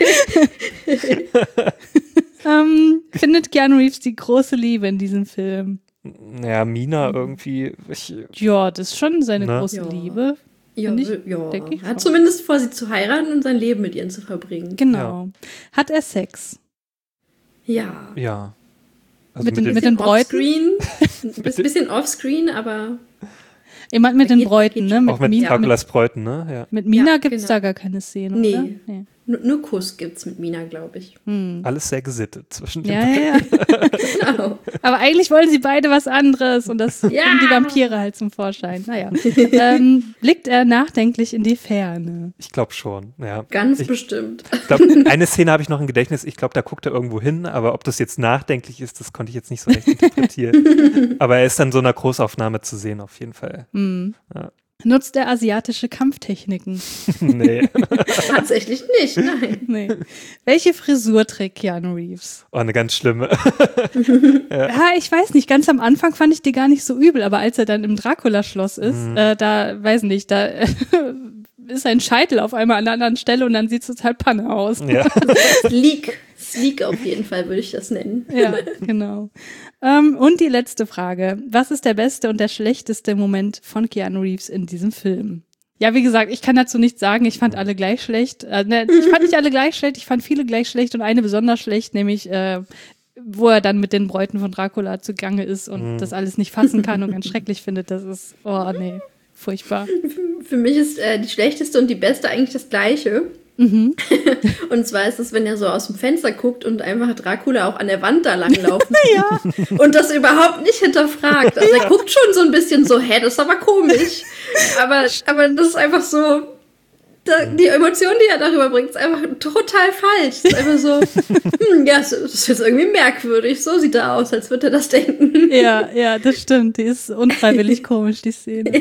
Findet Keanu Reeves die große Liebe in diesem Film? Ja, Mina irgendwie. Ja, das ist schon seine große Liebe. Ja. Er hat zumindest vor, sie zu heiraten und sein Leben mit ihr zu verbringen. Genau. Ja. Hat er Sex? Ja. Ja. Also mit den Bräuten? Ein bisschen offscreen, aber... Jemand mit den Bräuten, ne? Auch mit Draculas Bräuten, ne? Ja. Mit Mina gibt es da gar keine Szene, oder? Nee. Nur Kuss gibt's mit Mina, glaube ich. Alles sehr gesittet zwischen den beiden. Ja. Genau. Aber eigentlich wollen sie beide was anderes und das bringen die Vampire halt zum Vorschein. Naja. Blickt er nachdenklich in die Ferne? Ich glaube schon, ja. Ganz bestimmt. Ich glaube, eine Szene habe ich noch im Gedächtnis. Ich glaube, da guckt er irgendwo hin, aber ob das jetzt nachdenklich ist, das konnte ich jetzt nicht so recht interpretieren. Aber er ist dann in so einer Großaufnahme zu sehen, auf jeden Fall. Ja. Nutzt er asiatische Kampftechniken? Nee. Tatsächlich nicht, nein. Nee. Welche Frisur trägt Keanu Reeves? Oh, eine ganz schlimme. Ja, ich weiß nicht, ganz am Anfang fand ich die gar nicht so übel, aber als er dann im Dracula-Schloss ist, da ist ein Scheitel auf einmal an einer anderen Stelle und dann sieht es total Panne aus. Ja. Sleek auf jeden Fall würde ich das nennen. Ja, genau. Und die letzte Frage. Was ist der beste und der schlechteste Moment von Keanu Reeves in diesem Film? Ja, wie gesagt, ich kann dazu nichts sagen. Ich fand alle gleich schlecht. Ich fand nicht alle gleich schlecht, ich fand viele gleich schlecht und eine besonders schlecht, nämlich wo er dann mit den Bräuten von Dracula zugange ist und das alles nicht fassen kann und ganz schrecklich findet. Das ist, oh nee, Furchtbar. Für mich ist die schlechteste und die beste eigentlich das Gleiche. Mhm. Und zwar ist es, wenn er so aus dem Fenster guckt und einfach Dracula auch an der Wand da langlaufen Ja. und das überhaupt nicht hinterfragt. Also er guckt schon so ein bisschen so, das ist aber komisch. Aber das ist einfach so, die Emotion, die er darüber bringt, ist einfach total falsch. Es ist einfach so, das ist jetzt irgendwie merkwürdig. So sieht er aus, als würde er das denken. Ja, das stimmt. Die ist unfreiwillig komisch, die Szene.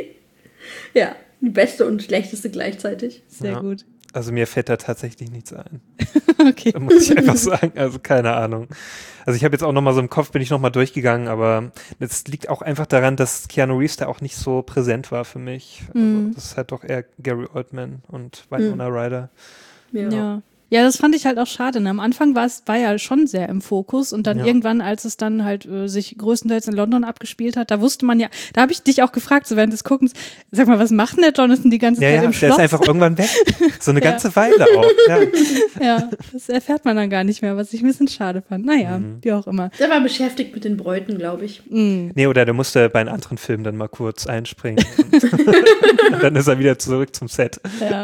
Ja, die beste und schlechteste gleichzeitig. Sehr gut. Also mir fällt da tatsächlich nichts ein. Okay. Muss ich einfach sagen. Also keine Ahnung. Also ich habe jetzt auch nochmal so im Kopf, bin ich nochmal durchgegangen, aber es liegt auch einfach daran, dass Keanu Reeves da auch nicht so präsent war für mich. Also das ist halt doch eher Gary Oldman und Winona Ryder. Ja, das fand ich halt auch schade. Am Anfang war ja schon sehr im Fokus und dann irgendwann, als es dann halt sich größtenteils in London abgespielt hat, da wusste man ja, da habe ich dich auch gefragt, so während des Guckens, sag mal, was macht denn der Jonathan die ganze Zeit im Schloss? Der ist einfach irgendwann weg. So eine ganze Weile auch. Ja, das erfährt man dann gar nicht mehr, was ich ein bisschen schade fand. Naja, wie auch immer. Der war beschäftigt mit den Bräuten, glaube ich. Nee, oder der musste bei einem anderen Film dann mal kurz einspringen. Und dann ist er wieder zurück zum Set.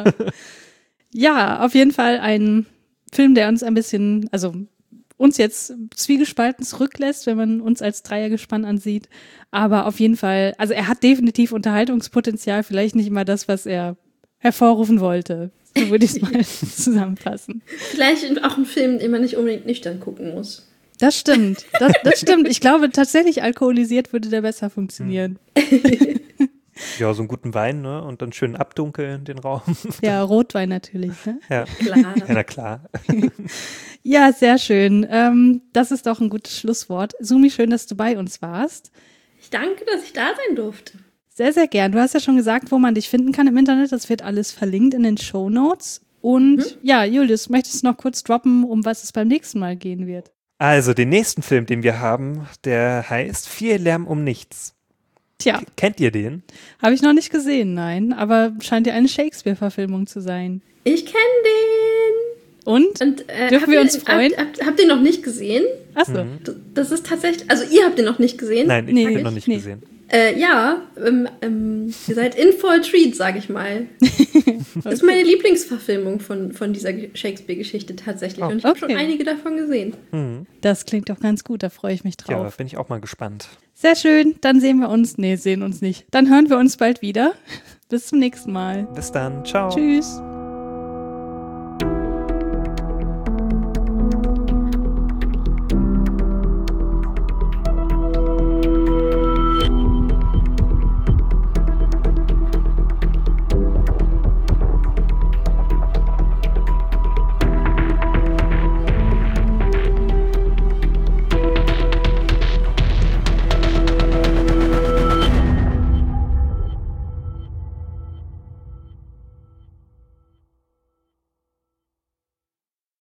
Ja, auf jeden Fall ein Film, der uns ein bisschen, also uns jetzt zwiegespalten zurücklässt, wenn man uns als Dreiergespann ansieht. Aber auf jeden Fall, also er hat definitiv Unterhaltungspotenzial, vielleicht nicht immer das, was er hervorrufen wollte. So würde ich es mal zusammenfassen. Vielleicht auch ein Film, den man nicht unbedingt nüchtern gucken muss. Das stimmt. Das stimmt. Ich glaube tatsächlich, alkoholisiert würde der besser funktionieren. Ja, so einen guten Wein, ne? Und dann schön abdunkeln den Raum. Ja, Rotwein natürlich, ne? Ja, klar. Ja, na klar. Ja, sehr schön. Das ist doch ein gutes Schlusswort. Sumi, schön, dass du bei uns warst. Ich danke, dass ich da sein durfte. Sehr, sehr gern. Du hast ja schon gesagt, wo man dich finden kann im Internet. Das wird alles verlinkt in den Shownotes. Und ja, Julius, möchtest du noch kurz droppen, um was es beim nächsten Mal gehen wird? Also, den nächsten Film, den wir haben, der heißt Viel Lärm um nichts. Tja. Kennt ihr den? Habe ich noch nicht gesehen, nein. Aber scheint ja eine Shakespeare-Verfilmung zu sein. Ich kenne den. Und dürfen wir uns freuen? Habt ihr noch nicht gesehen? Achso. Das ist tatsächlich, also ihr habt den noch nicht gesehen? Nein, ich habe den noch nicht gesehen. Ihr seid in for a treat, sag ich mal. Das ist meine Lieblingsverfilmung von dieser Shakespeare-Geschichte tatsächlich. Und ich habe schon einige davon gesehen. Das klingt doch ganz gut, da freue ich mich drauf. Ja, bin ich auch mal gespannt. Sehr schön, dann sehen wir uns nicht. Dann hören wir uns bald wieder. Bis zum nächsten Mal. Bis dann, ciao. Tschüss.